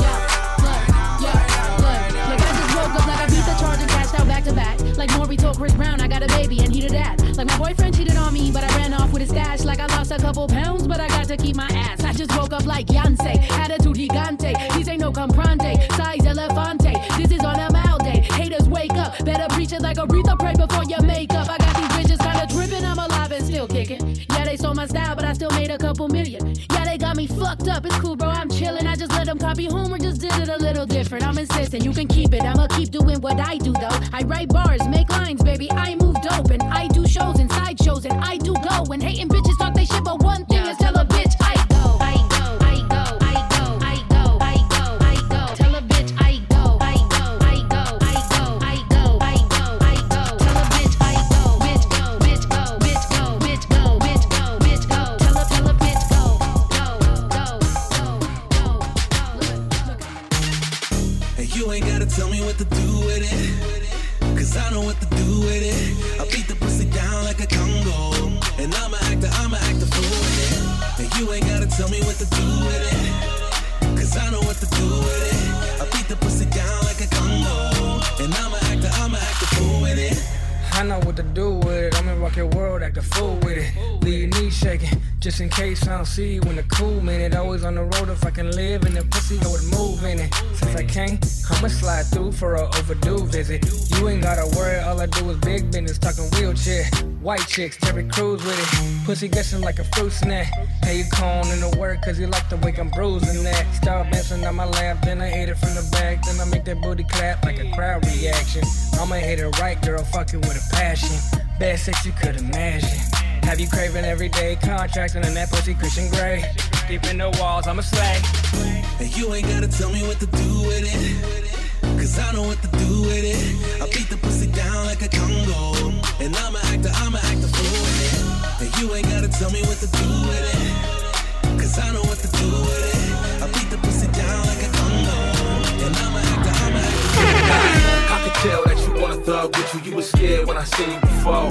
Yeah, look, look, like I just woke up like I beat the charge and cashed out back to back. Like Maury told Chris Brown, I got a baby and he the dad. Like my boyfriend cheated on me, but I ran off with his stash. Like I lost a couple pounds, but I got to keep my ass. I just woke up like Beyonce, attitude gigante. These ain't no comprante, size elefante. This is on a mild day. Haters wake up, better preach it like Aretha, pray before your makeup. I got these bitches kinda tripping, I'm alive and still kicking. Yeah, they stole my style, but I still made a couple million. Yeah, they got me fucked up, it's cool, bro, I'm chilling. I just let them copy Homer, just did it a little different. I'm insisting, you can keep it, I'ma keep doing what I do though. I write bars, make lines, baby, I move dope. And I do shows and side shows, and I do go. And hating bitches talk they shit, but one thing is tell a bitch I go. I go, I go, I go, I go, I go, I go. Tell a bitch I go, I go, I go, I go, I go, I go, I go. Tell a bitch I go, bitch go, bitch go, bitch go, bitch go, bitch go, bitch go. Tell a, tell a bitch go, go, go, go. And you ain't gotta tell me what to do with it, cause I know what to do with it. I beat the pussy down like a Congo, and I'ma act a, I'ma act a fool with it. And you ain't gotta tell me what to do with it, cause I know what to do with it. I beat the pussy down like a Congo, and I'ma act a, I'ma act a fool with it. I know what to do with it. I'ma rock your world, act a fool with it. Leave your knees shaking, Just in case I don't see you in the cool minute. Always on the road if I can live in the pussy, I would move in it. Since I can't, I'ma slide through for a overdue visit. You ain't gotta worry, all I do is big business. Talking wheelchair, white chicks, Terry Crews with it. Pussy guessing like a fruit snack. Hey, you calling in the work cause you like the way I'm bruising that. Start bouncing on my lap, then I hit it from the back. Then I make that booty clap like a crowd reaction. I'ma hit it right, girl, fucking with a passion. Best sex you could imagine. Have you craving everyday contracting in that pussy Christian Grey? Deep in the walls, I'm a slag. And you ain't gotta tell me what to do with it, cause I know what to do with it. I beat the pussy down like a Congo, and I'ma act a, I'ma act a fool with it. And you ain't gotta tell me what to do with it, cause I know what to do with it. I beat the pussy down like a Congo, and I'ma act a, I'ma act a fool with it. I could tell that you want a thug with you. You was scared when I seen you before.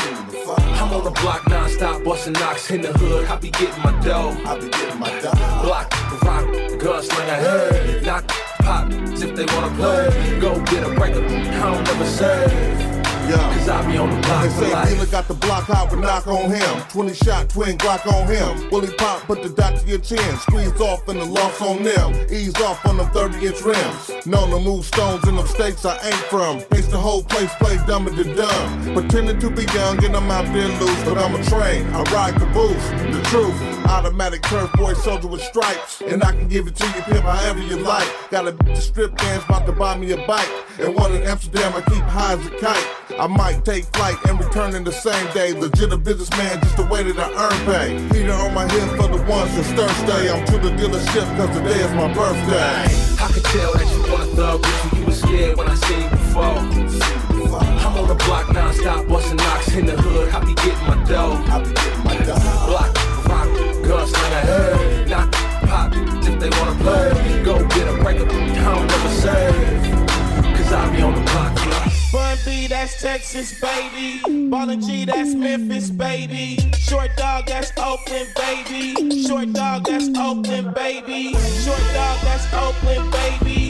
I'm on the block non-stop, busting knocks in the hood. I be getting my dough. I be getting my dough. Block, rock, gunslinger, hey. Knock, pop, if they wanna play. Go get a breaker, I don't never serve. Yeah. Cause I be on the block. They for say life. dealer got the block hot, but knock on him. twenty shot, twin Glock on him. Willie pop, put the dot to your chin. Squeeze off and the loss on them. Ease off on them thirty inch rims. Known to move stones in them states I ain't from. Makes the whole place play dumber than dumb. Pretending to be young and I'm out there loose, but I'm a train. I ride the boost. The truth. Automatic curve boy soldier with stripes. And I can give it to you, pimp, however you like. Got a bitch strip dance, about to buy me a bike. And one in Amsterdam, I keep high as a kite. I might take flight and return in the same day. Legit a businessman, just the way that I earn pay. Heater on my hip for the ones that's Thursday. I'm to the dealership cause today is my birthday. I could tell that you want a thug with you. You was scared when I seen you before. I'm on the block non-stop, busting knocks in the hood. I be getting my dough. I be getting my dough. Block, rock, gunslinger, hey. Knock, pop, if they wanna play. Go get a breaker, I don't never serve. Cause I be on the block. Bun B, that's Texas, baby. Ballin' G, that's Memphis, baby. Short dog, that's Oakland, baby. Short dog, that's Oakland, baby. Short dog, that's Oakland, baby.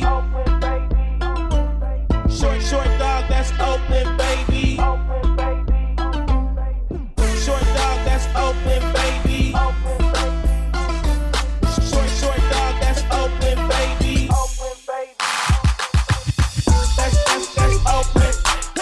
Short, short dog, that's Oakland, baby. Short dog, that's Oakland, baby. Short, short dog, that's Oakland, baby. That's, that's, that's Oakland.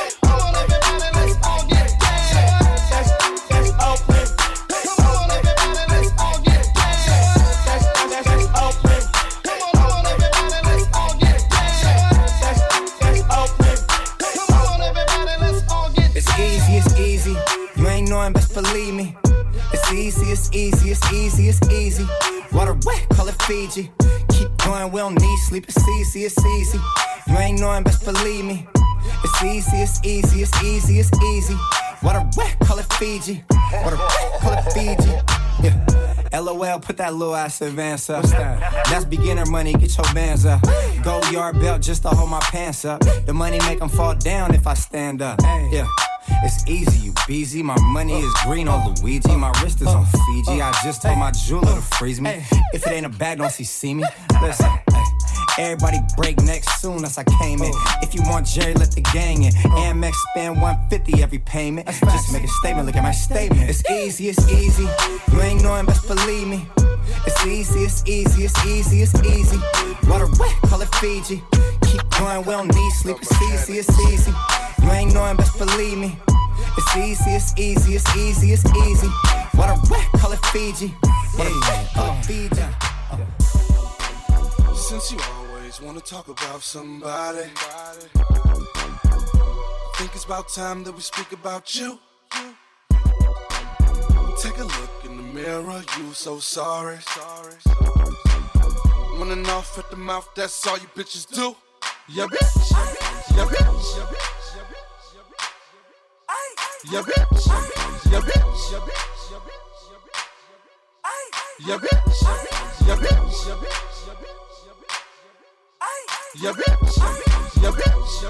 Best believe me. It's easy, it's easy, it's easy, it's easy. Water wet, call it Fiji. Keep going, we don't need sleep. It's easy, it's easy. You ain't knowing, best believe me. It's easy, it's easy, it's easy, it's easy. Water wet, call it Fiji. Water wet, call it Fiji. Yeah. L O L, put that little ass advance up. What's that? That's beginner money, get your bands up. Gold yard belt just to hold my pants up. The money make them fall down if I stand up. Yeah. It's easy, you busy. My money is green on Luigi. My wrist is on Fiji. I just told my jeweler to freeze me. If it ain't a bag, don't see see me. Listen, ay, everybody break next soon as I came in. If you want Jerry, let the gang in. Amex spend one fifty every payment. Just make a statement, look at my statement. It's easy, it's easy. You ain't knowing, best believe me. It's easy, it's easy, it's easy, it's easy. Water wet, call it Fiji. Keep going, we don't need sleep. It's easy, it's easy. You ain't knowing, best believe me. It's easy, it's easy, it's easy, it's easy. Water wet, call it Fiji. Water wet, call it Fiji. Since you always wanna talk about somebody, I think it's about time that we speak about you. Take a look in the mirror, you so sorry. Running off at the mouth, that's all you bitches do. Yeah, bitch. Yeah, bitch. Yeah, bitch. Yeah, bitch. Yeah, bitch. Yeah, bitch. Yeah, bitch. Yeah, bitch.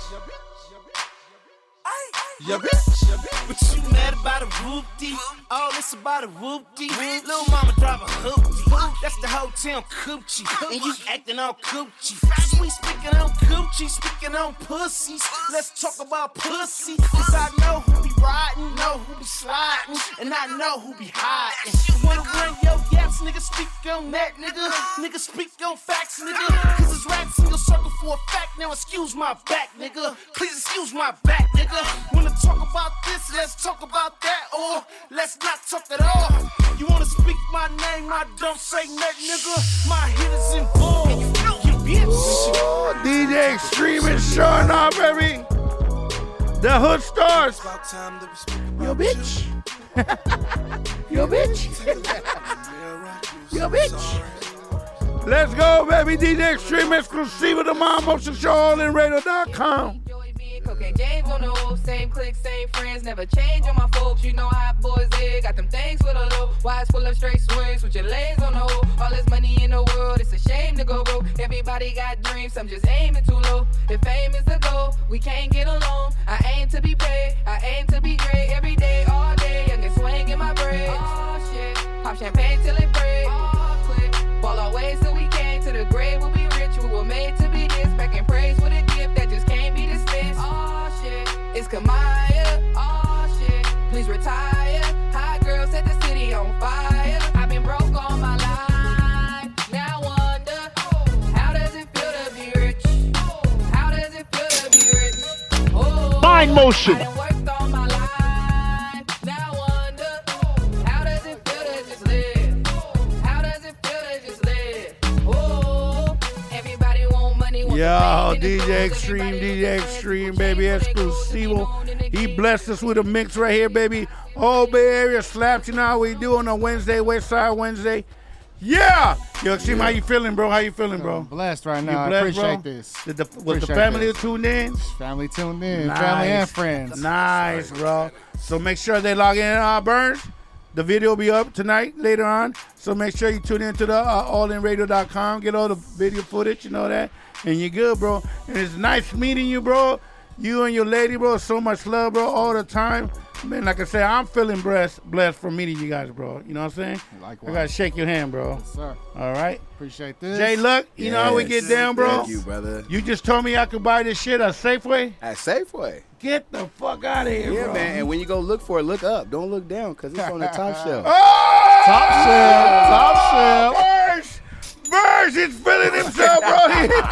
Yeah, bitch. But you mad about a whoop-dee? All this about a whoop-dee? Little mama drive a hoop-dee. That's the hotel coochie. And you acting all coochie. So we speaking on coochie, speaking on pussies. Let's talk about pussy. Cause I know who be riding, know who be sliding, and I know who be hiding. Wanna run your yaps, nigga, speak on that, nigga. Nigga, speak on facts, nigga. Cause it's rats in your circle for a fact. Now excuse my back, nigga. Please excuse my back, nigga. Wanna talk about this, let's talk about that, or let's not talk at all. You wanna speak my name, I don't say nothing, nigga. My hit is involved, you bitch. Oh, D J Extreme is showing off, baby. The Hood Stars. Yo, bitch. Yo, bitch. Yo, bitch. Let's go, baby. D J Extreme exclusive of the Mom Motion Show, all in radio dot com. Cocaine James on the wall, same clique, same friends, never change on my folks. You know how boys did, got them things for the low. Wise full of straight swings with your legs on the hole. All this money in the world, it's a shame to go broke. Everybody got dreams, I'm just aiming too low. If fame is the goal, we can't get along. I aim to be paid, I aim to be great. Every day, all day, young and swing in my braids. Oh shit, pop champagne till it break. Oh, quit, ball our ways till we came to the grave. We'll be rich, we were made to be this. Back in praise with a gift that just can't be dismissed. Oh shit, it's Kamaya. Oh shit, please retire. Hot girl set the city on fire. I've been broke all my life. Now wonder, how does it feel to be rich? How does it feel to be rich? Oh, Mind motion. I done worked all my life. Now wonder, how does it feel to just live? How does it feel to just live? Oh, everybody want money. Want Yo, D J Extreme, D J Extreme, baby, exclusivo. He blessed us with a mix right here, baby. Whole Bay Area slaps. You know how we do on a Wednesday, West Side Wednesday. Yeah! Yo, Extreme, how you feeling, bro? How you feeling, bro? I'm blessed right now. You blessed, I appreciate bro? this. Did the, was Appreciate the family this. tuned in? Family tuned in. Nice. Family and friends. Nice, bro. So make sure they log in, uh, Burns. The video will be up tonight, later on. So make sure you tune in to the uh, all in radio dot com. Get all the video footage, you know that. And you're good, bro. And it's nice meeting you, bro. You and your lady, bro. So much love, bro, all the time. Man, like I said, I'm feeling blessed, blessed for meeting you guys, bro. You know what I'm saying? Likewise. I got to shake your hand, bro. Yes, sir. All right? Appreciate this. Jay Luck, you Yes. know how we get down, bro? Thank you, brother. You just told me I could buy this shit at Safeway? At Safeway. Get the fuck out of here, Yeah, bro. man. And when you go look for it, look up. Don't look down, because it's on the top shelf. Oh! Top shelf. Top shelf. Burns! Burns is feeling himself, bro.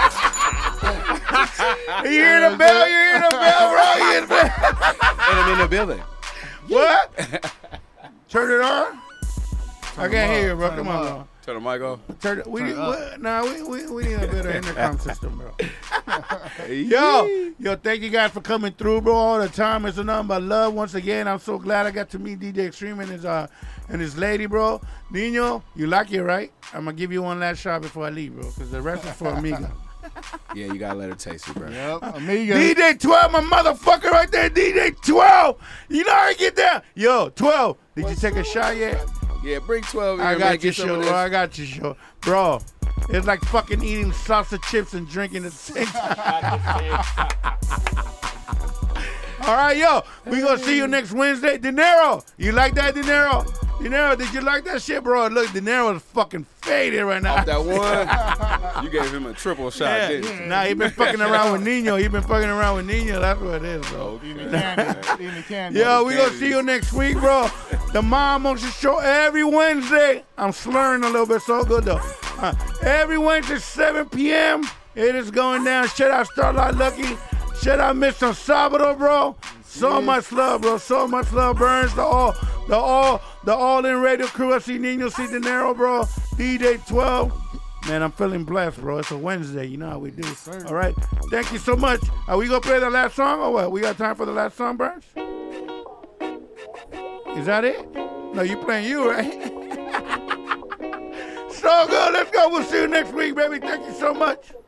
You hear the bell? You hear the bell, bro? You hear the bell? And I'm in the building. What? Turn it on? I Turn can't them hear you, up. bro. Turn Come them on, up. bro. Turn the mic on. Turn it. We, Turn need, it up. we, nah, we, we, we need a better intercom system, bro. Yo, yo, thank you guys for coming through, bro, all the time. It's a nothing but love. Once again, I'm so glad I got to meet D J Extreme and his uh and his lady, bro. Nino, you like it, right? I'm gonna give you one last shot before I leave, bro, because the rest is for Amiga. Yeah, you gotta let her taste it, bro. Yep. Amiga. D J twelve, my motherfucker right there, D J twelve. You know how to get down. Yo, twelve, did you take a shot yet? Yeah, bring twelve in I here, got man. you, Get some show, of bro. this. I got you, show. Bro, it's like fucking eating salsa chips and drinking at the same time. All right, yo, we gonna see you next Wednesday. De Niro, you like that, De Niro? De Niro, did you like that shit, bro? Look, De Niro is fucking faded right now. Off that one, you gave him a triple shot, Yeah. didn't you? Nah, he been fucking around with Nino. He been fucking around with Nino. That's what it is, bro. Yo, we gonna see you next week, bro. The Mom Motion Show every Wednesday. I'm slurring a little bit, so good though. Uh, every Wednesday, seven p.m. It is going down. Shout out Starlight Lucky. Shout out Mister Sabado, bro. So much love, bro. So much love, Burns. The all, the all, the all in radio crew. I see Nino, see De Niro, bro. D J twelve. Man, I'm feeling blessed, bro. It's a Wednesday. You know how we do. All right. Thank you so much. Are we gonna play the last song or what? We got time for the last song, Burns? Is that it? No, you playing you, right? So good. Let's go. We'll see you next week, baby. Thank you so much.